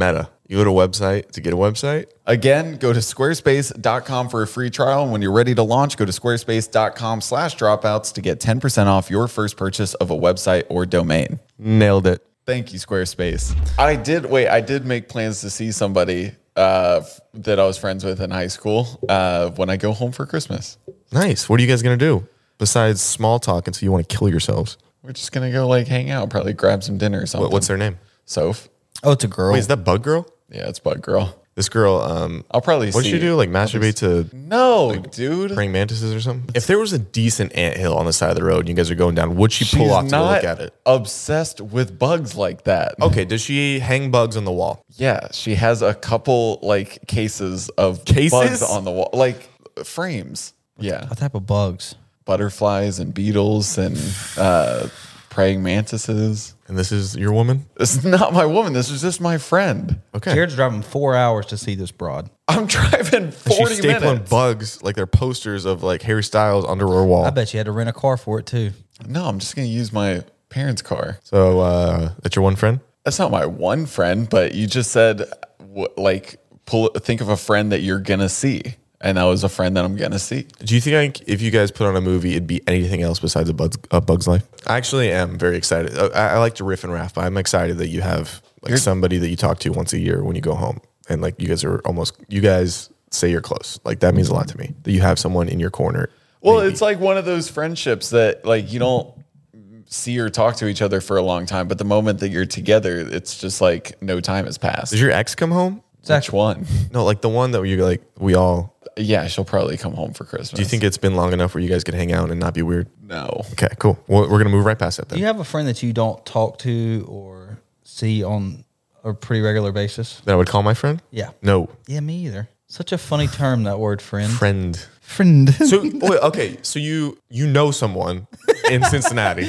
You go to a website to get a website? Again, go to squarespace dot com for a free trial. And when you're ready to launch, go to squarespace dot com slash dropouts to get ten percent off your first purchase of a website or domain. Nailed it. Thank you, Squarespace. I did, wait, I did make plans to see somebody uh, that I was friends with in high school uh, when I go home for Christmas. Nice. What are you guys going to do besides small talk until you want to kill yourselves? We're just going to go like hang out, probably grab some dinner or something. What, what's their name? Soph. Oh, it's a girl. Wait, is that Bug Girl? Yeah, it's Bug Girl. This girl, um, I'll probably what see. did she do? Like masturbate to No, dude. praying mantises or something? If there was a decent anthill on the side of the road and you guys are going down, would she She's pull off to go not look at it? obsessed with bugs like that. Okay, does she hang bugs on the wall? Yeah, she has a couple like cases of Cases? bugs on the wall, like frames. Yeah, What type of bugs? butterflies and beetles and uh, praying mantises. And this is your woman? This is not my woman. This is just my friend. Okay. Jared's driving four hours to see this broad. I'm driving forty She's stapling minutes. bugs like they're posters of like Harry Styles underwear wall. I bet you had to rent a car for it too. No, I'm just gonna use my parents' car. So uh, that's your one friend? That's not my one friend, but you just said wh- like pull. Think of a friend that you're gonna see, and that was a friend that I'm gonna see. Do you think if you guys put on a movie, it'd be anything else besides a Bug's, a Bug's Life? I actually am very excited. I, I like to riff and raff, but I'm excited that you have like somebody that you talk to once a year when you go home, and like you guys are almost. You guys say you're close. Like that means a lot to me that you have someone in your corner. Well, Maybe. it's like one of those friendships that like you don't see or talk to each other for a long time, but the moment that you're together, it's just like no time has passed. Does your ex come home? Which one? No, like the one that you're like we all. Yeah, she'll probably come home for Christmas. Do you think it's been long enough where you guys can hang out and not be weird? No. Okay, cool. Well, we're gonna move right past that then. Do you have a friend that you don't talk to or see on a pretty regular basis? That I would call my friend? Yeah. No, Yeah, me either. Such a funny term, that word friend. friend. Friend. So wait, okay, so you you know someone in Cincinnati.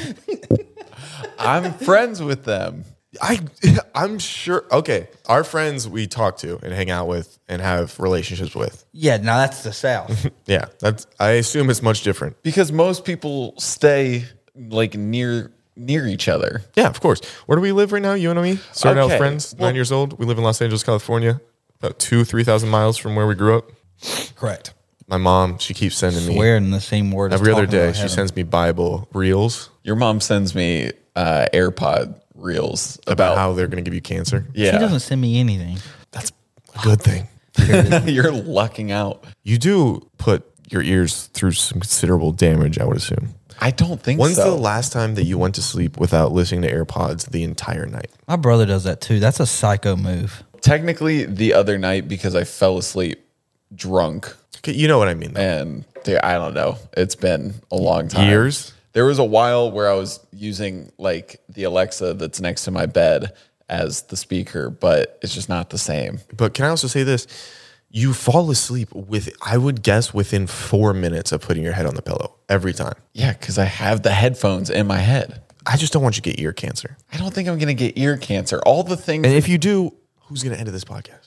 I'm friends with them. I I'm sure. Okay, our friends we talk to and hang out with and have relationships with. Yeah, now that's the South. Yeah, that's. I assume it's much different. Because most people stay like near near each other. Yeah, of course. Where do we live right now? You and me started out Okay, with friends. well- nine years old. We live in Los Angeles, California, about two three thousand miles from where we grew up. Correct. My mom, she keeps sending me Swearing the same word as every other talking day. about She heaven. sends me Bible reels Your mom sends me uh, AirPod reels about about, how they're going to give you cancer. yeah. She doesn't send me anything. That's a good thing. You're lucking out. You do put your ears through some considerable damage, I would assume. I don't think When's so. the last time that you went to sleep without listening to AirPods the entire night? My brother does that too. That's a psycho move. Technically, the other night because I fell asleep drunk, Okay, you know what I mean. though. and dude, I don't know. It's been a long time. Years? There was a while where I was using like the Alexa that's next to my bed as the speaker, but it's just not the same. But can I also say this? You fall asleep with, I would guess, within four minutes of putting your head on the pillow every time. Yeah, because I have the headphones in my head. I just don't want you to get ear cancer. I don't think I'm gonna get ear cancer. All the things, And if you do, who's going to edit this podcast?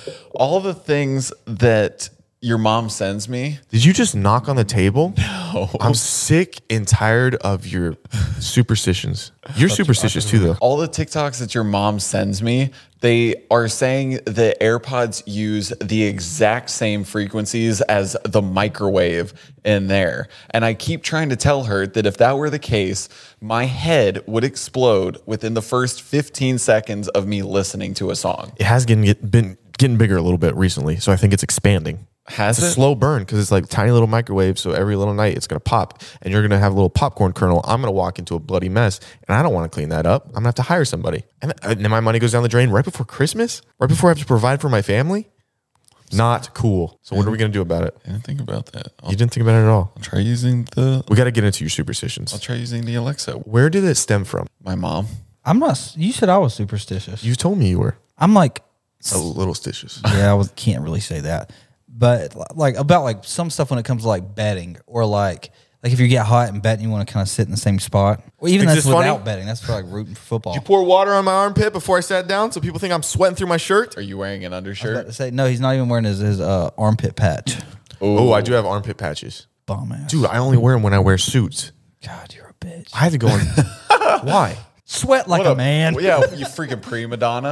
all the things that your mom sends me. Did you just knock on the table? No. I'm sick and tired of your superstitions. You're superstitious too, though. All the TikToks that your mom sends me, they are saying that AirPods use the exact same frequencies as the microwave in there. And I keep trying to tell her that if that were the case, my head would explode within the first fifteen seconds of me listening to a song. It has getting, get, been getting bigger a little bit recently, so I think it's expanding. Has It's a it? slow burn because it's like tiny little microwave. So every little night it's going to pop and you're going to have a little popcorn kernel. I'm going to walk into a bloody mess and I don't want to clean that up. I'm going to have to hire somebody. And then my money goes down the drain right before Christmas, right before I have to provide for my family. Not cool. So what are we going to do about it? I didn't think about that. I'll, You didn't think about it at all. I'll try using the We got to get into your superstitions. I'll try using the Alexa. Where did it stem from? My mom. I'm not. You said I was superstitious. You told me you were I'm like, a little stitious. yeah, I was, can't really say that, but like about like some stuff when it comes to like betting or like like if you get hot and bet and you want to kind of sit in the same spot. Or even Is that's this funny? without betting. That's for like rooting for football. You pour water on my armpit before I sat down so people think I'm sweating through my shirt? Are you wearing an I was about undershirt? to say no. He's not even wearing his, his uh, armpit patch. Oh, I do have armpit patches. Bomb ass. Dude, I only wear them when I wear suits. God, you're a bitch. I had to go in. Why? Sweat like a, man. Yeah, you freaking prima donna.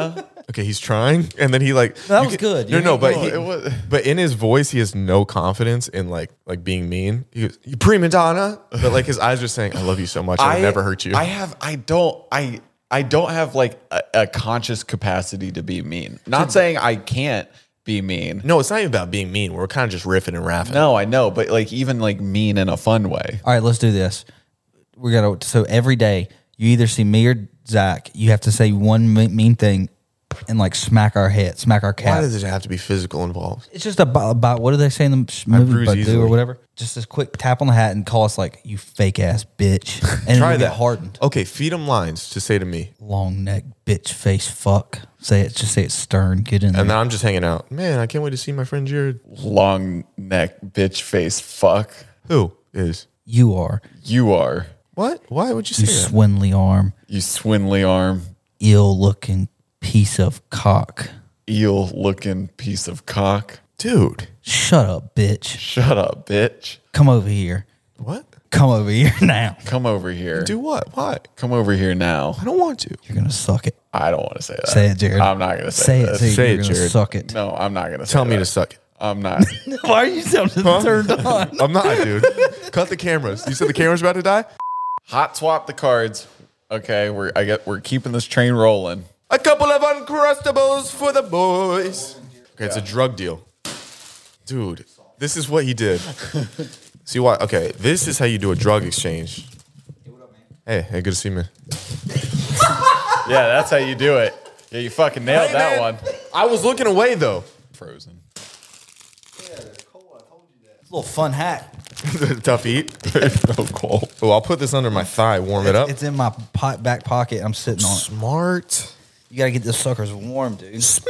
Okay, he's trying, and then he like that you was can- good. No, You no, ain't- but no, he, it was- but in his voice, he has no confidence in like like being mean. He goes, "You prima donna," but like his eyes are saying, "I love you so much. I'll never hurt you." I have. I don't. I. I don't have like a, a conscious capacity to be mean. Not saying I can't be mean. no, it's not even about being mean. We're kind of just riffing and raffing. No, I know, but like even like mean in a fun way. All right, let's do this. We're gonna so every day you either see me or Zach. You have to say one me- mean thing and like smack our head, smack our Why cat. does it have to be physical involved? It's just about, about what do they say in the sh- movie bruise Badu easily. or whatever. Just this quick tap on the hat and call us like you fake ass bitch, and Try we that. get hardened. Okay, feed him lines to say to me, Long neck bitch face fuck. Say it. Just say it stern. Get in there. and then I'm just hanging out. Man, I can't wait to see my friend Jared. Long neck, bitch face, fuck. Who is You are You are. what? Why would you you say that? swindly arm, You swindly arm, ill looking piece of cock. eel looking piece of cock. Dude, Shut up, bitch. Shut up, bitch. Come over here. what? Come over here now. Come over here. Do what? Why? Come over here now. I don't want to. You're gonna suck it. I don't want to say that. Say it, Jared. I'm not going to say, Say it. this. Say, Say you're it, gonna Jared. Suck it. No, I'm not going to say Tell me that. to suck it. I'm not. Why are you sounding turned on? I'm not, dude. Cut the cameras. You said the camera's about to die? Hot swap the cards. Okay, we're I get we're keeping this train rolling. A couple of Uncrustables for the boys. Okay, it's a drug deal. Dude, this is what he did. See why? Okay, this is how you do a drug exchange. Hey, hey, good to see you, man. Yeah, that's how you do it. Yeah, you fucking nailed Hey, that man. one. I was looking away, though. Frozen. It's a little fun hat. Tough to eat. No cold. Oh, I'll put this under my thigh, warm it up. It's in my pot, back pocket. I'm sitting on it. Smart. You gotta get those suckers warm, dude. Smart.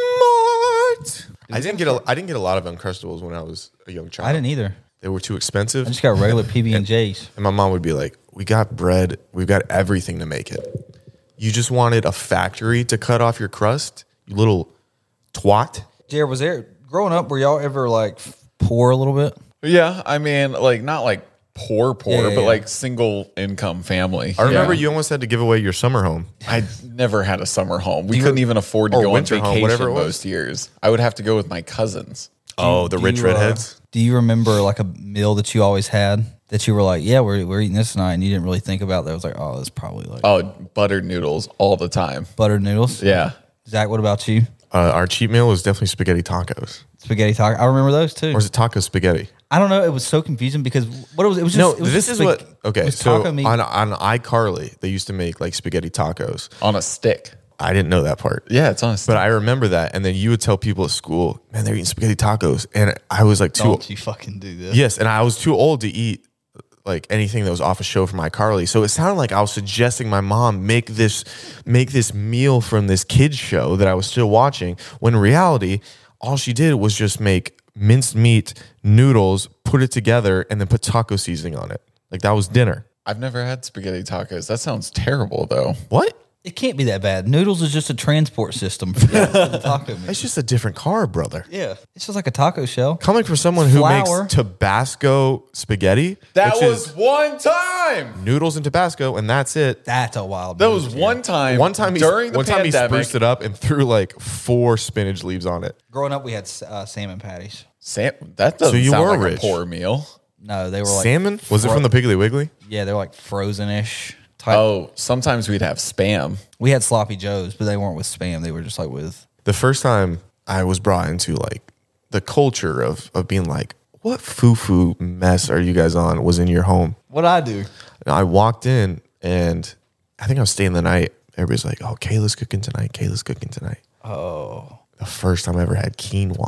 I didn't get a I didn't get a lot of Uncrustables when I was a young child. I didn't either. They were too expensive. I just got regular P B and J's. And my mom would be like, "We got bread. We've got everything to make it. You just wanted a factory to cut off your crust, you little twat." Jared, was there growing up? Were y'all ever like poor a little bit? Yeah, I mean, like not like poor, poor, Yeah, yeah, but yeah. like single income family. I remember Yeah. you almost had to give away your summer home. I never had a summer home. We you- couldn't even afford to or go on winter home, vacation whatever it was. most years. I would have to go with my cousins. Oh, the Do rich you, uh, redheads. do you remember like a meal that you always had that you were like, yeah, we're, we're eating this tonight, and you didn't really think about that? It was like, oh, it's probably like Oh, buttered noodles all the time. buttered noodles. Yeah. Zach, what about you? Uh, our cheat meal was definitely spaghetti tacos. Spaghetti taco. I remember those too. Or is it taco spaghetti? I don't know. It was so confusing because what it was. It was just. No, it was this just is spag- what. Okay, it was so taco meat. on on iCarly, they used to make like spaghetti tacos. On a stick. I didn't know that part. Yeah, it's on a stick. But I remember that, and then you would tell people at school, "Man, they're eating spaghetti tacos," and I was like, too. Don't you fucking do this? Yes, and I was too old to eat like anything that was off a show from iCarly. So it sounded like I was suggesting my mom make this make this meal from this kids show that I was still watching. When in reality, all she did was just make minced meat, noodles, put it together, and then put taco seasoning on it. Like that was dinner. I've never had spaghetti tacos. That sounds terrible though. What? It can't be that bad. Noodles is just a transport system for the, for the taco meat. It's just a different carb, brother. Yeah, it's just like a taco shell. Coming from someone who Flour. makes Tabasco spaghetti, That which was is one time. noodles and Tabasco, and that's it. That's a wild. That move, was Jared. one time. One time, he, during the one time he pandemic. spruced it up and threw like four spinach leaves on it. Growing up, we had uh, salmon patties. Sam, that doesn't So you sound were like rich. a poor meal. No, they were like Salmon? Was it from the Piggly Wiggly? Yeah, they're like frozen-ish type. Oh, sometimes we'd have spam. We had sloppy joes, but they weren't with spam. They were just like with. The first time I was brought into like the culture of of being like, what foo-foo mess are you guys on was in your home. What I do? And I walked in and I think I was staying the night. Everybody's like, oh, Kayla's cooking tonight. Kayla's cooking tonight. Oh. The first time I ever had quinoa.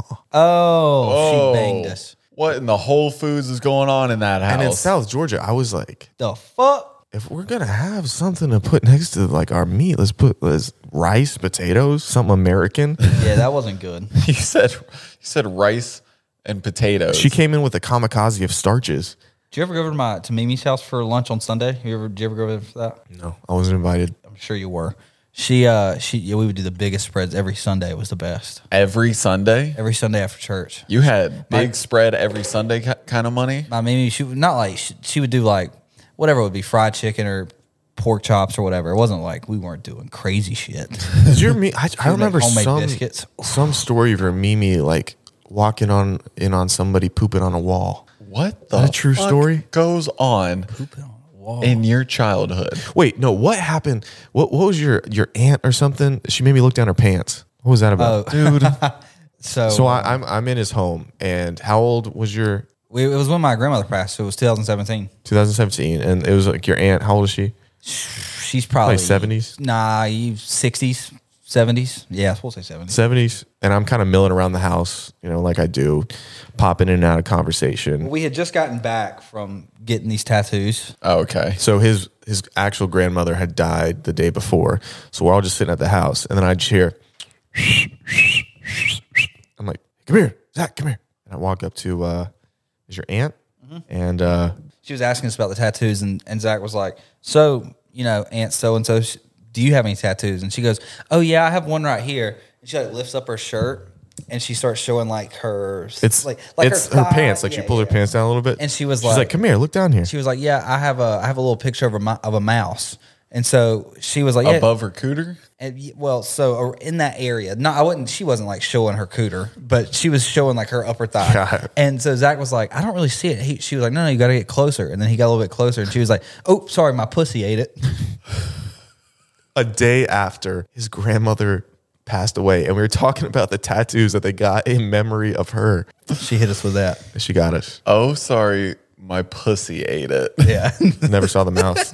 Oh, she banged us. What in the Whole Foods is going on in that house? And in South Georgia, I was like, The fuck? if we're gonna have something to put next to like our meat, let's put let's rice, potatoes, something American. Yeah, that wasn't good. you said you said rice and potatoes. She came in with a kamikaze of starches. Did you ever go over to my to Mimi's house for lunch on Sunday? You ever did you ever go over there for that? No, I wasn't invited. I'm sure you were. She uh she yeah, we would do the biggest spreads every Sunday. It was the best. every Sunday. Every Sunday after church. You had big spread every Sunday ki- kind of money. My Mimi, she would not like she, she would do like whatever it would be, fried chicken or pork chops or whatever. It wasn't like we weren't doing crazy shit. Is your me? I, I would remember make homemade some biscuits. some story of your Mimi like walking on in on somebody pooping on a wall. What the that a true fuck story? goes on Pooping on a wall. in your childhood? Wait, no. What happened? What what was your your aunt or something? She made me look down her pants. What was that about, Oh. dude? so So I, I'm I'm in his home, and how old was your we, it was when my grandmother passed. So it was twenty seventeen. twenty seventeen? And it was like your aunt. How old is she? She's probably Like seventies? Nah, you sixties, seventies. Yeah, we'll say seventies. seventies. And I'm kind of milling around the house, you know, like I do, popping in and out of conversation. We had just gotten back from getting these tattoos. Oh, okay. So his his actual grandmother had died the day before. So we're all just sitting at the house, and then I just hear. I'm like, come here, Zach, come here. And I walk up to, uh, is your aunt? Mm-hmm. And uh, She was asking us about the tattoos, and, and Zach was like, so, you know, Aunt so-and-so, do you have any tattoos? And she goes, oh, yeah, I have one right here. And she like lifts up her shirt, and she starts showing like her, it's like, like it's her, her, thigh. pants. Like Yeah, she pulled yeah. her pants down a little bit. And she was She's like- like, come here, look down here. She was like, yeah, I have a, I have a little picture of a, mo- of a mouse. And so she was like, yeah. Above her cooter? And, y- well, so in that area, no, I wouldn't. She wasn't like showing her cooter, but she was showing like her upper thigh. God. And so Zach was like, "I don't really see it." He, she was like, "No, no, you got to get closer." And then he got a little bit closer, and she was like, "Oh, sorry, my pussy ate it." A day after his grandmother passed away, and we were talking about the tattoos that they got in memory of her. She hit us with that. She got us. Oh, sorry. My pussy ate it. Yeah, Never saw the mouse.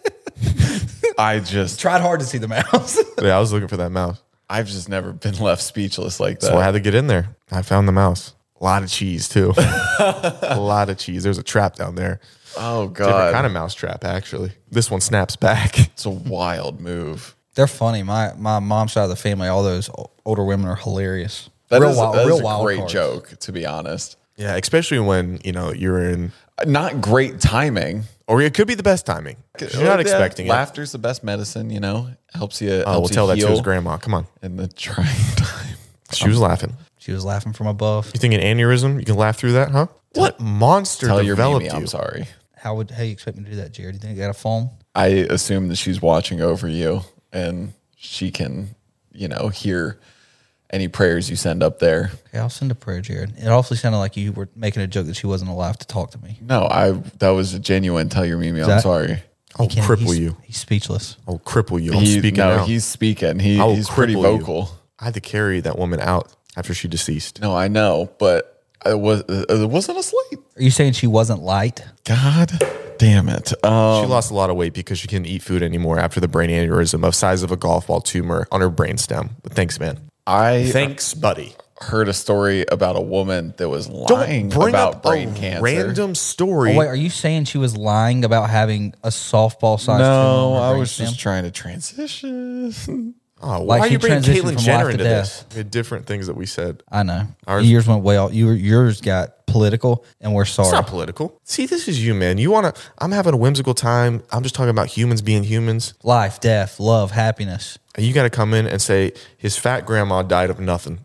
I just, tried hard to see the mouse. Yeah, I was looking for that mouse. I've just never been left speechless like that. So I had to get in there. I found the mouse. A lot of cheese too. A lot of cheese. There's a trap down there. oh, Different God. kind of mouse trap, actually. This one snaps back. It's a wild move. They're funny. My my mom's side of the family, all those o- older women are hilarious. That real is, wild, that is real a wild great cards. joke, to be honest. Yeah, especially when, you know, you're in, Not great timing. or it could be the best timing. 'Cause You're not Yeah, expecting it. Laughter's the best medicine, you know? Helps you. Oh, helps we'll you tell that to heal his grandma. Come on. in the trying time. She was laughing. She was laughing from above. You think an aneurysm, you can laugh through that, huh? What monster Tell your developed Mimi you? I'm sorry. How would how you expect me to do that, Jared? Do you think I got a phone? I assume that she's watching over you and she can, you know, hear any prayers you send up there. Okay, I'll send a prayer, Jared. It awfully sounded like you were making a joke that she wasn't alive to talk to me. No, I that was a genuine tell your Mimi I'm That- sorry. I'll He can't- cripple he's- you. He's speechless. I'll cripple you. I'm He- speaking no, now. he's speaking. He, I will he's pretty cripple you. vocal. I had to carry that woman out after she deceased. No, I know, but I was it wasn't asleep. Are you saying she wasn't light? God damn it. Um, She lost a lot of weight because she couldn't eat food anymore after the brain aneurysm of size of a golf ball tumor on her brainstem. But thanks, man. I Thanks, buddy. heard a story about a woman that was lying Don't bring about up brain a cancer. random story. Oh, wait, are you saying she was lying about having a softball size? No, tumor on her I was brainstem? just trying to transition. Oh, Like why are she you bringing transitioned Caitlyn from Jenner life to into this? death. We had different things that we said. I know. Ours- yours went way out. You, yours got political, and we're sorry. It's not political. See, this is you, man. You want to, I'm having a whimsical time. I'm just talking about humans being humans. Life, death, love, happiness. And you got to come in and say, his fat grandma died of nothing.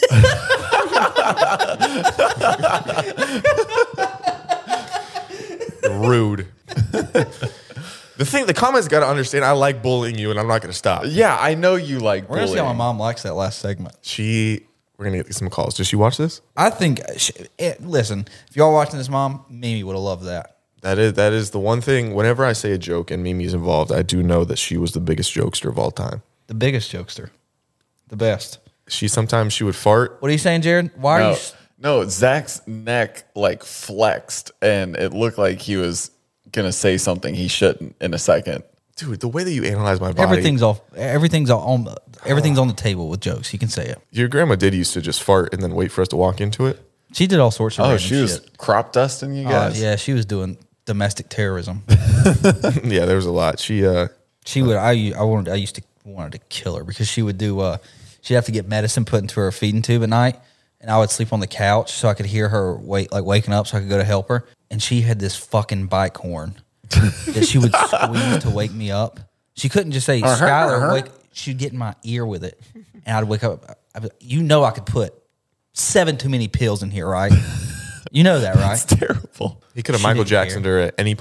Rude. The thing, the comments got to understand, I like bullying you and I'm not going to stop. Yeah, I know you like We're gonna see how my bullying. mom likes that last segment. She, we're going to get some calls. Does she watch this? I think. She, it, listen, if y'all watching this, mom, Mimi would have loved that. That is, that is the one thing, whenever I say a joke and Mimi's involved, I do know that she was the biggest jokester of all time. The biggest jokester, the best. She, sometimes she would fart. What are you saying, Jared? Why are No, you? s- no, Zach's neck like flexed and it looked like he was gonna say something he shouldn't in a second. Dude, the way that you analyze my body. Everything's off. Everything's on. the- Everything's on the table with jokes. You can say it. Your grandma did used to just fart and then wait for us to walk into it. She did all sorts of. Oh, random she was shit. crop dusting you Uh, guys. yeah, she was doing domestic terrorism. Yeah, there was a lot. She, uh, She would. I. u- I wanted. I used to wanted to kill her because she would do. Uh, she'd have to get medicine put into her feeding tube at night, and I would sleep on the couch so I could hear her wake like waking up so I could go to help her. And she had this fucking bike horn that she would squeeze to wake me up. She couldn't just say Skylar, wake. She'd get in my ear with it, and I'd wake up. I'd be, you know, I could put seven too many pills in here, right? You know that, right? It's terrible. he could have She Michael didn't Jacksoned her at any point.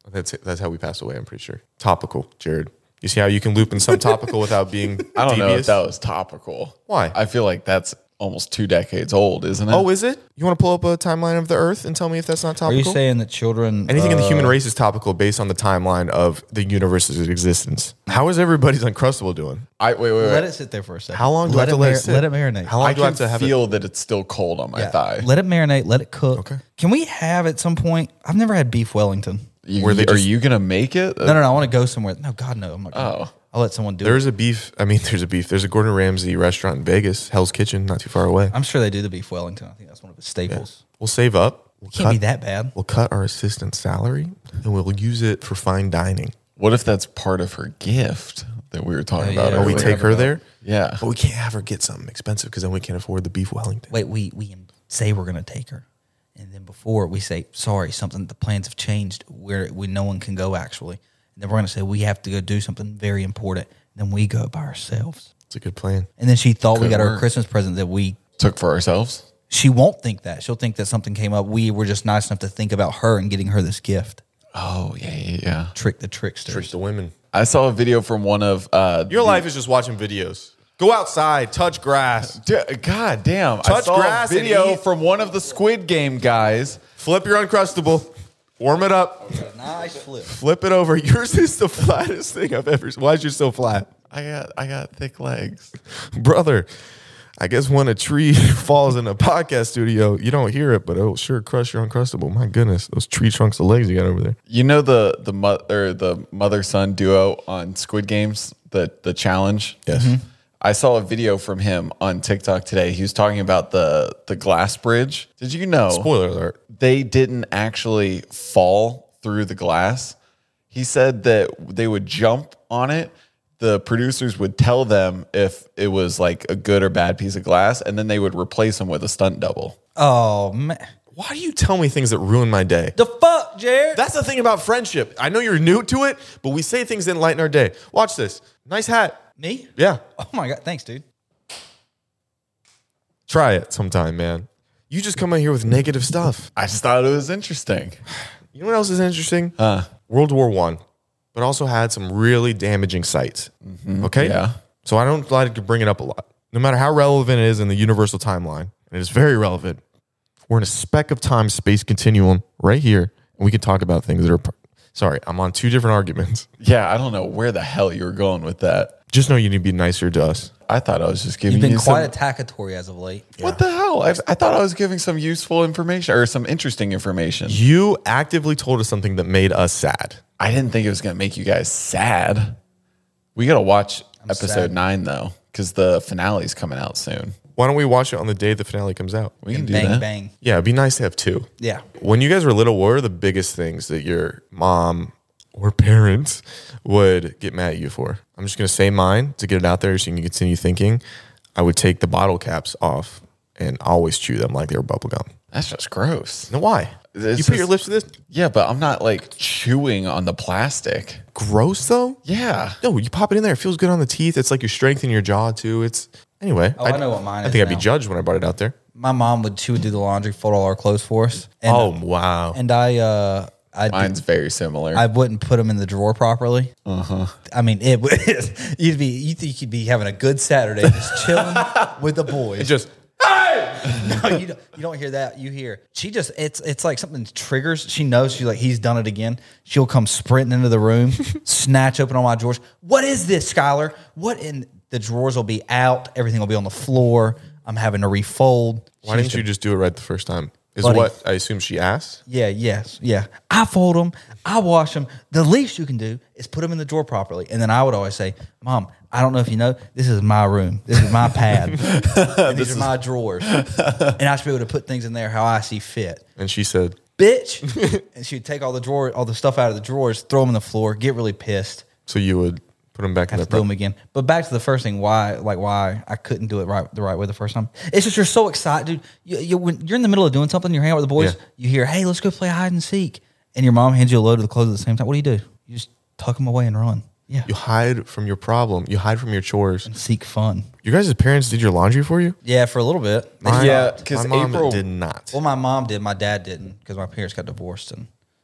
That's it. That's how we passed away. I'm pretty sure. Topical, Jared. You see how you can loop in some topical without being I don't know if devious? that was topical. Why? I feel like that's almost two decades old, isn't it? Oh, is it? You want to pull up a timeline of the Earth and tell me if that's not Are topical? you saying that children Anything in the uh, human race is topical based on the timeline of the universe's existence. How is everybody's Uncrustable doing? I wait, wait, wait. Let it sit there for a second. How long do I let have it to let it mar- sit? Let it marinate. How long I do I can have to have it? feel that it's still cold on my Yeah. thigh. Let it marinate. Let it cook. Okay. Can we have at some point? I've never had beef Wellington. You- Were they are just- you gonna make it? No, no, no. I want to go somewhere. No, God, no. I'm not. Gonna. Oh. I'll let someone do There's it. a beef. I mean, there's a beef. There's a Gordon Ramsay restaurant in Vegas, Hell's Kitchen, not too far away. I'm sure they do the beef Wellington. I think that's one of the staples. We'll save up. We'll Can't be that bad. We'll cut our assistant's salary and we'll use it for fine dining. What if that's part of her gift that we were talking Oh, about? yeah. Or we earlier? take her there. Yeah. But we can't have her get something expensive because then we can't afford the beef Wellington. Wait, we we say we're gonna take her, and then before we say sorry, something the plans have changed where we no one can go actually, and then we're gonna say we have to go do something very important. Then we go by ourselves, It's a good plan. and then she thought we Could got her a work. Christmas present that we. Took for ourselves. She won't think that. She'll think that something came up. We were just nice enough to think about her and getting her this gift. Oh yeah, yeah, yeah. Trick the tricksters. Trick the women. I saw a video from one of uh, Your life is just watching videos. Go outside, touch grass, D- God damn! I Touch saw grass a and video eat. from one of the Squid Game guys. flip your Uncrustable, warm it up, Nice flip. flip it over. Yours is the flattest thing I've ever seen. Why is yours so flat? I got I got thick legs. Brother, I guess when a tree falls in a podcast studio, you don't hear it, but it'll sure crush your Uncrustable. My goodness, those tree trunks of legs you got over there. You know the the mo- or the mother son duo on Squid Games, the the challenge. Yes. I saw a video from him on TikTok today. He was talking about the the glass bridge. Did you know? Spoiler alert. They didn't actually fall through the glass. He said that they would jump on it. The producers would tell them if it was like a good or bad piece of glass, and then they would replace them with a stunt double. Oh man, Why do you tell me things that ruin my day? the fuck, Jared? That's the thing about friendship. I know you're new to it, but we say things that enlighten our day. Watch this. Nice hat. Me? Yeah. Oh my god, thanks, dude. Try it sometime, man. You just come out here with negative stuff. I just thought it was interesting. You know what else is interesting? Huh. World War One, but also had some really damaging sites. Okay? Yeah. So I don't like to bring it up a lot. No matter how relevant it is in the universal timeline, and it is very relevant. We're in a speck of time space continuum right here, and we can talk about things that are. Sorry, I'm on two different arguments. Yeah, I don't know where the hell you were going with that. Just know you need to be nicer to us. I thought I was just giving You've been you quite some, attackatory as of late. What the hell? I, I thought I was giving some useful information or some interesting information. You actively told us something that made us sad. I didn't think it was going to make you guys sad. We got to watch episode sad. nine, though, because the finale's coming out soon. Why don't we watch it on the day the finale comes out? We can do Bang that. bang. Yeah, it'd be nice to have two. Yeah. When you guys were little, what were the biggest things that your mom or parents would get mad at you for? I'm just going to say mine to get it out there so you can continue thinking. I would take the bottle caps off and always chew them like they were bubble gum. That's just gross. Now, why? It's you put your just- lips to this? Yeah, but I'm not like chewing on the plastic. Gross, though? Yeah. No, you pop it in there. It feels good on the teeth. It's like you're strengthening your jaw, too. It's Anyway. Oh, I know what mine I is think I'd be now. judged when I brought it out there. My mom would she would do the laundry, fold all our clothes for us. And, Oh, wow. and I uh I Mine's very similar. I wouldn't put them in the drawer properly. Uh huh. I mean, it would. You'd be you think you'd be having a good Saturday, just chilling with the boys. It's just, No, you don't, you don't hear that. You hear she just it's it's like something triggers. She knows she's like he's done it again. She'll come sprinting into the room, snatch open all my drawers. What is this, Skylar? What in the drawers will be out. Everything will be on the floor. I'm having to refold. why didn't you just do it right the first time? Is Buddy. what I assume she asked. Yeah, yes, yeah. I fold them. I wash them. The least you can do is put them in the drawer properly. And then I would always say, Mom, I don't know if you know, this is my room. This is my pad. And these are my drawers. And I should be able to put things in there how I see fit. And she said, Bitch. And she would take all the drawer, all the stuff out of the drawers, throw them on the floor, get really pissed, so you would put them back in have their to do them again. But back to the first thing, why, like why I couldn't do it right the right way the first time. It's just you're so excited, dude. You, you, when you're in the middle of doing something, you're hanging out with the boys, Yeah. you hear, hey, let's go play hide and seek. And your mom hands you a load of the clothes at the same time. What do you do? You just tuck them away and run. Yeah. You hide from your problem. You hide from your chores. Seek fun. You guys' parents did your laundry for you? Yeah, for a little bit. They Mine- Yeah, stopped. 'cause my mom April- did not. Well, my mom did. My dad didn't because my parents got divorced. And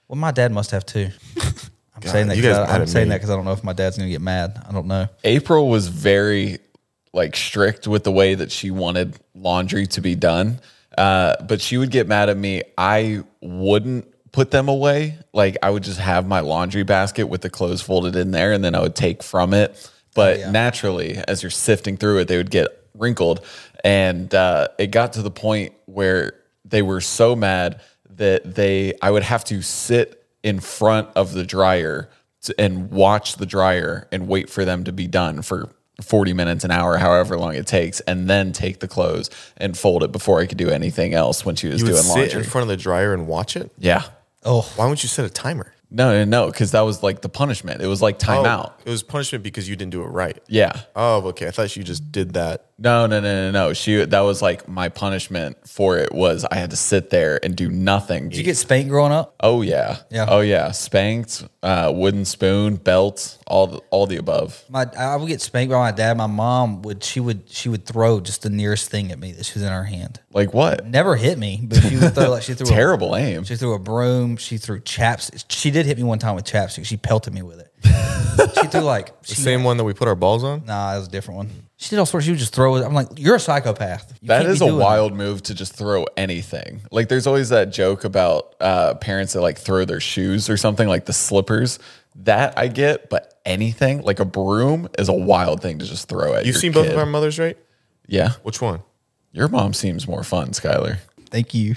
Well, my dad must have too. I'm God, saying that. you 'cause guys I, mad I'm at saying me. that because I don't know if my dad's gonna get mad. I don't know. April was very like strict with the way that she wanted laundry to be done. Uh, but she would get mad at me. I wouldn't put them away. Like I would just have my laundry basket with the clothes folded in there and then I would take from it. But Oh, yeah. naturally, as you're sifting through it, they would get wrinkled. And uh, it got to the point where they were so mad that they, I would have to sit in front of the dryer to, and watch the dryer and wait for them to be done for forty minutes, an hour, however long it takes, and then take the clothes and fold it before I could do anything else when she was You would doing sit laundry. in front of the dryer and watch it? Yeah. Oh, Why wouldn't you set a timer? No, no, no, because that was like the punishment. It was like timeout. Oh, it was punishment because you didn't do it right. Yeah. Oh, okay. I thought you just did that. No, no, no, no, no. She that was like my punishment for it was I had to sit there and do nothing. did you get spanked growing up? Oh yeah. Yeah. Oh yeah. Spanked, uh, wooden spoon, belt, all the, all the above. My I would get spanked by my dad. My mom would she would she would throw just the nearest thing at me that she was in her hand. Like what? Never hit me, but she would throw like she threw a, Terrible aim. She threw a broom. She threw chaps. She did hit me one time with chapstick. She pelted me with it. She threw like The she, same one that we put our balls on? Nah, that was a different one. She did all sorts. She would just throw it. I'm like, you're a psychopath. You That can't be is a doing wild move to just throw anything. Like there's always that joke about uh, parents that like throw their shoes or something like the slippers. That I get, but anything like a broom is a wild thing to just throw at. You've your seen both kid. of our mothers, right? Yeah. Which one? Your mom seems more fun, Skylar. Thank you.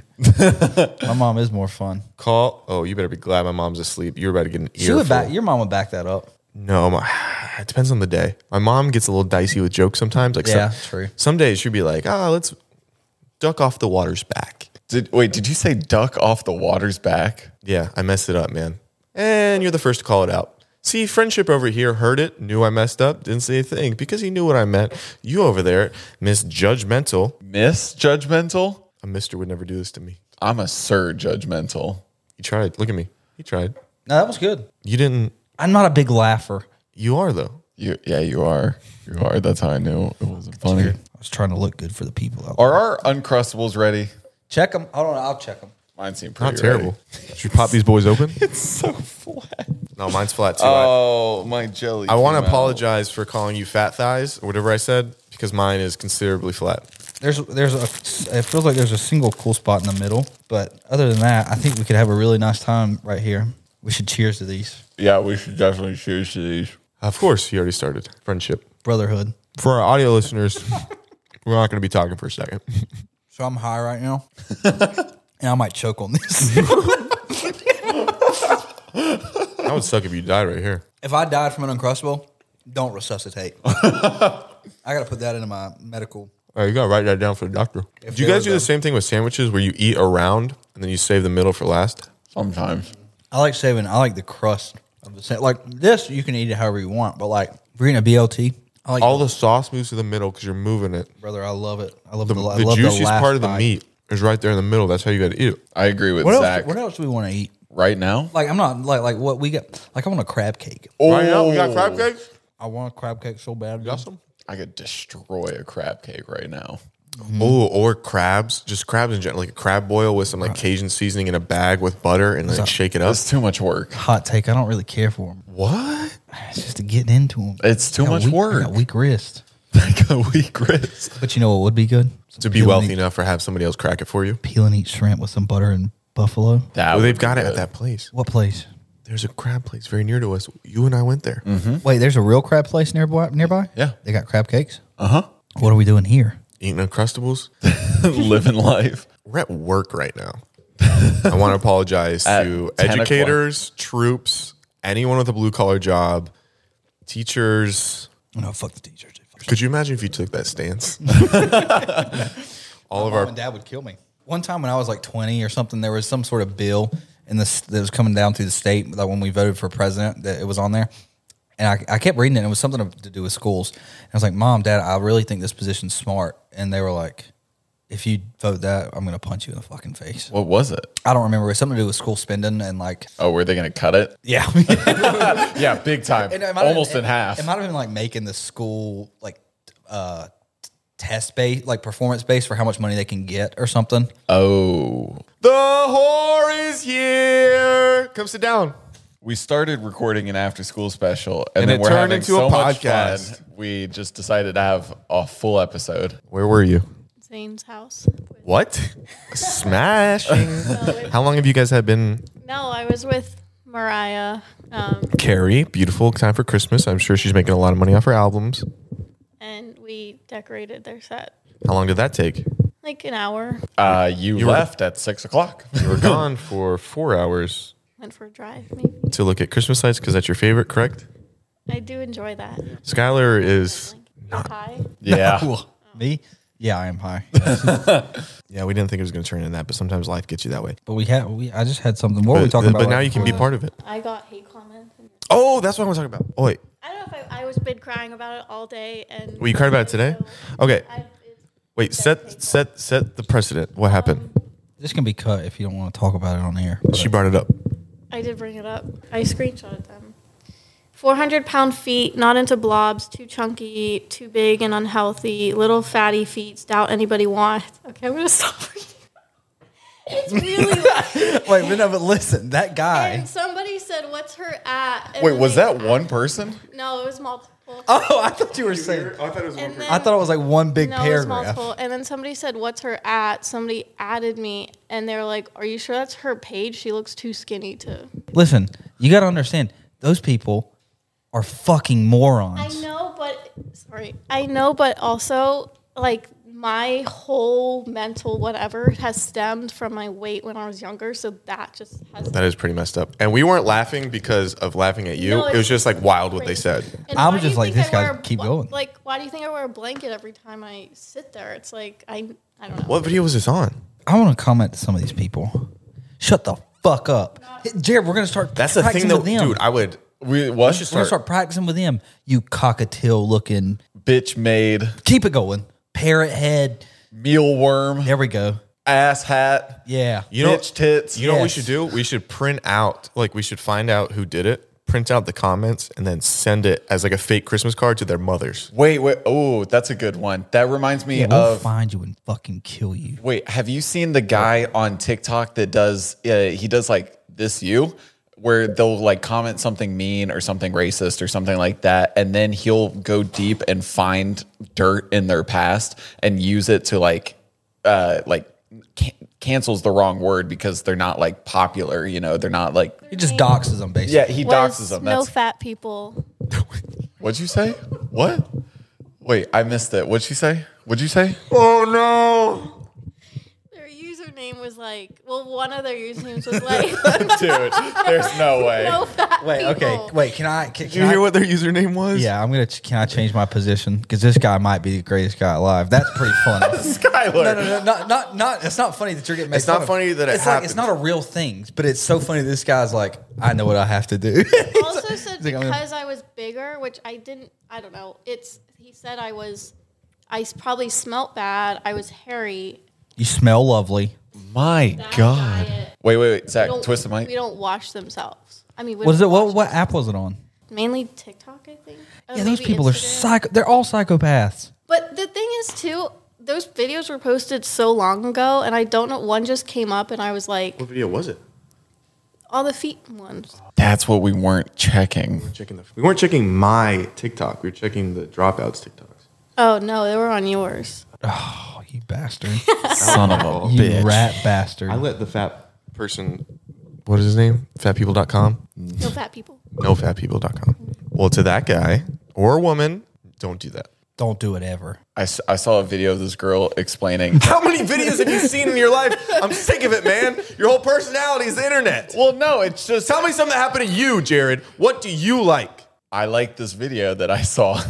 My mom is more fun. Call. Oh, you better be glad my mom's asleep. You're about to get an She earful. would back. Your mom would back that up. No, my, it depends on the day. My mom gets a little dicey with jokes sometimes. Like Yeah, some, true. Some days she'd be like, "Ah, let's duck off the water's back." Did wait? Did you say duck off the water's back? Yeah, I messed it up, man. And you're the first to call it out. See, friendship over here heard it, knew I messed up, didn't say a thing because he knew what I meant. You over there, Miss Judgmental. Misjudgmental? A mister would never do this to me. I'm a sir judgmental. He tried. Look at me. He tried. No, that was good. You didn't. I'm not a big laugher. You are, though. You, yeah, you are. You are. That's how I knew it wasn't funny. I was trying to look good for the people out there. Are our Uncrustables ready? Check them. Hold on, I'll check them. Mine seem pretty Not terrible. ready. Should we pop these boys open? It's so flat. No, mine's flat, too. Oh, my jelly. I, I want came to out. apologize for calling you fat thighs or whatever I said because mine is considerably flat. There's there's a it feels like there's a single cool spot in the middle, but other than that, I think we could have a really nice time right here. We should cheers to these. Yeah, we should definitely cheers to these. Of course, he already started. Friendship. Brotherhood. For our audio listeners, we're not going to be talking for a second. So I'm high right now, and I might choke on this. That would suck if you died right here. If I died from an Uncrustable, don't resuscitate. I got to put that into my medical. All right, you got to write that down for the doctor. If do you there guys was do the a- same thing with sandwiches where you eat around and then you save the middle for last? Sometimes. I like saving. I like the crust of the sa- like this. You can eat it however you want, but like if you're eating a B L T, I like All the sauce moves to the middle because you're moving it. brother. I love it. I love The, the, I the love juiciest the last part of the bite. meat is right there in the middle. That's how you got to eat it. I agree with What else? Zach. What else do we want to eat? Right now? Like I'm not like like what we got. Like I want a crab cake. Right now, we got crab cakes. I want a crab cake so bad. You got some? I could destroy a crab cake right now. Oh, or crabs. Just crabs in general. Like a crab boil with some like Cajun seasoning in a bag with butter and then shake it up. That's too much work. Hot take. I don't really care for them. What? It's just to getting into them. It's too much weak, I work. got weak wrist. Like a weak wrist. But you know what would be good? To be Peel and wealthy eat- enough for have somebody else crack it for you. Peel and eat shrimp with some butter and buffalo. That Well, would they've be got it good. at that place. What place? There's a crab place very near to us. You and I went there. Wait, there's a real crab place nearby. Nearby? Yeah. They got crab cakes. Uh huh. What are we doing here? Eating Uncrustables. Living life. We're at work right now. I want to apologize At to ten o'clock. educators, troops, anyone with a blue collar job, teachers. No, fuck the teachers. Could you imagine if you took that stance? All of Mom our and dad would kill me. One time when I was like twenty or something, there was some sort of bill in this that was coming down through the state. Like when we voted for president, that it was on there, and I, I kept reading it. And it was something to do with schools. And I was like, "Mom, Dad, I really think this position's smart." And they were like, "If you vote that, I'm going to punch you in the fucking face." What was it? I don't remember. It was something to do with school spending and like, Oh, were they going to cut it? yeah, Yeah, big time. And it might have Almost been- in half. It might have been like making the school like uh, test based, like performance based for how much money they can get or something. oh. The whore is here. Come sit down. We started recording an after school special, and, And then it we're turned having into so a much podcast. fun. We just decided to have a full episode. Where were you? Zane's house. What? Smashing. How long have you guys had been? No, I was with Mariah. Um, Carrie, beautiful time for Christmas. I'm sure she's making a lot of money off her albums. and we decorated their set. How long did that take? Like an hour. Uh, you, You were- left at six o'clock. You were gone for four hours Went for a drive, maybe. to look at Christmas lights because that's your favorite, correct? I do enjoy that. Skylar is. Hi. Yeah. Cool. Me? Yeah, I am high. Yeah, we didn't think it was going to turn into that, but sometimes life gets you that way. But we had we I just had something. What were we But, talking about? but now right you can be before part of it. I got hate comments. and- Oh, that's what I was talking about. Oh, wait. I don't know if I, I was been crying about it all day. And Well, you cried about it today? Okay. I, it's, Wait, set set set the precedent. What happened? this? This can be cut if you don't want to talk about it on air. She brought it up. I did bring it up. I screenshotted them. four hundred pound feet, not into blobs, too chunky, too big and unhealthy, little fatty feet, doubt anybody wants. Okay, I'm going to stop reading. It's really like, Wait, but no, but listen, that guy. and somebody said, what's her at? And Wait, then was they- that one person? No, it was multiple. Oh, I thought you were saying. I thought it was And then, I thought it was like one big no, it was paragraph. multiple. And then somebody said, what's her at? Somebody added me, and they're like, are you sure that's her page? She looks too skinny to. Listen, you got to understand, those people are fucking morons. I know, but sorry, I know, but also like my whole mental whatever has stemmed from my weight when I was younger, so that just has. That is pretty messed up. And we weren't laughing because of laughing at you. No, it was just like wild what they crazy. said. And I why was do you just like, think this I guy, wear a keep bl- going. Like, why do you think I wear a blanket every time I sit there? It's like I, I don't know. What video was this on? I want to comment to some of these people. Shut the fuck up. Hey, Jared, we're going to start That's the thing, practicing though, with them. dude. I would. We what? should we're going to start- start practicing with them. You cockatiel looking. Bitch made, Keep it going. Parrot head. mealworm, There we go. ass hat, Yeah. You know, bitch tits. You know what we Yes. should do? We should print out, like, we should find out who did it, print out the comments, and then send it as like a fake Christmas card to their mothers. Wait, wait. Oh, that's a good one. That reminds me Yeah, we'll of. find you and fucking kill you. Wait, have you seen the guy on TikTok that does? Uh, he does like this you, where they'll like comment something mean or something racist or something like that, and then he'll go deep and find dirt in their past and use it to like, uh, like can- cancels the wrong word because they're not like popular. You know, they're not like. He just doxes them, basically. Yeah, he Was doxes them. no That's fat people. what'd you say? What? Wait, I missed it. What'd she say? What'd you say? Oh no! Their username was like, well, one of their usernames was like, Dude, there's no way. no fat Wait, okay. people. Wait, can I? Can, Did you can I- hear what their username was? Yeah, I'm gonna. Can I change my position? Because this guy might be the greatest guy alive. That's pretty funny. Skylar. No, no, no, not, not, not. It's not funny that you're getting. Made It's not fun of. funny that it it's like it's happened. not a real thing, but it's so funny. This guy's like, I know what I have to do. Also said He's like, I'm gonna- because I was bigger, which I didn't. I don't know. It's he said I was. I s- probably smelt bad. I was hairy. You smell lovely. My That God. diet, Wait, wait, wait. we Zach, don't- twist the mic. We don't wash themselves. I mean, we What is don't it? What wash what them. app was it on? Mainly TikTok, I think. Or Yeah, those maybe people are Instagram. psycho. They're all psychopaths. But the thing is, too, those videos were posted so long ago, and I don't know. One just came up, and I was like, What video was it? all the feet ones. That's what we weren't checking. Checking the. We weren't checking my TikTok. We were checking the dropouts TikToks. Oh no, they were on yours. Oh, you bastard! Son of a You bitch. rat bastard! I let the fat person. What is his name? fat people dot com? No fat people. no fat people dot com. Well, to that guy or woman, don't do that. Don't do it ever. I, s- I saw a video of this girl explaining. How many videos have you seen in your life? I'm sick of it, man. Your whole personality is the internet. Well, no, it's just. Tell me something that happened to you, Jared. What do you like? I like this video that I saw.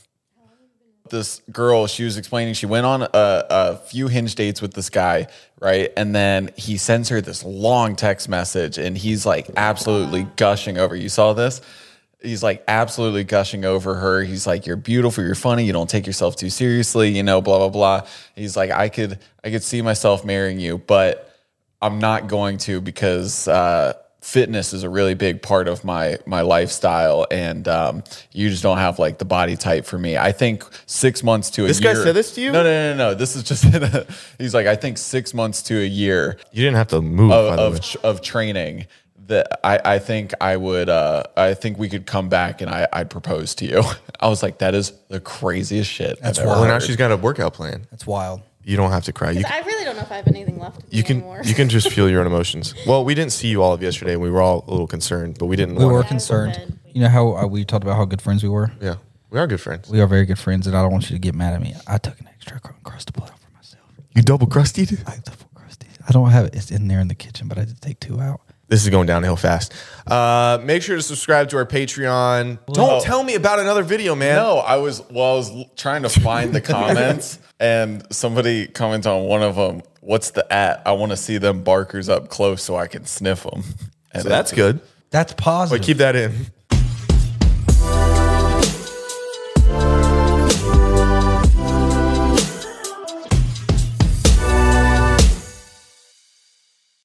This girl, she was explaining she went on a, a few Hinge dates with this guy, right? And then he sends her this long text message, and he's like absolutely gushing over. You saw this? He's like absolutely gushing over her. He's like, "You're beautiful. You're funny. You don't take yourself too seriously. You know, blah blah blah." He's like, "I could, I could see myself marrying you, but I'm not going to because." Uh, Fitness is a really big part of my my lifestyle, and um, you just don't have like the body type for me. I think six months to a This year. guy said this to you? No, no, no, no. This is just. He's like, I think six months to a year You didn't have to move, by of the way. of, tr- of training that I, I think I would, uh, I think we could come back and I, I'd propose to you. I was like, that is the craziest shit. That's I've ever wild. Well, now heard. she's got a workout plan. That's wild. You don't have to cry. You 'Cause can, I really don't know if I have anything left in me you can anymore. you can just feel your own emotions. Well, we didn't see you all of yesterday. We were all a little concerned, but we didn't. We wanna- were Yeah, concerned. go ahead. You know how uh, we talked about how good friends we were? Yeah, we are good friends. We are very good friends, and I don't want you to get mad at me. I took an extra Uncrustable out for myself. You double crusted. I double crusty. I don't have it. It's in there in the kitchen, but I did take two out. This is going downhill fast. Uh, make sure to subscribe to our Patreon. Don't tell me about another video, man. No, I was well. I was l- trying to find the comments, and somebody commented on one of them. What's the at? I want to see them barkers up close so I can sniff them. And So that's good. That's positive. But keep that in.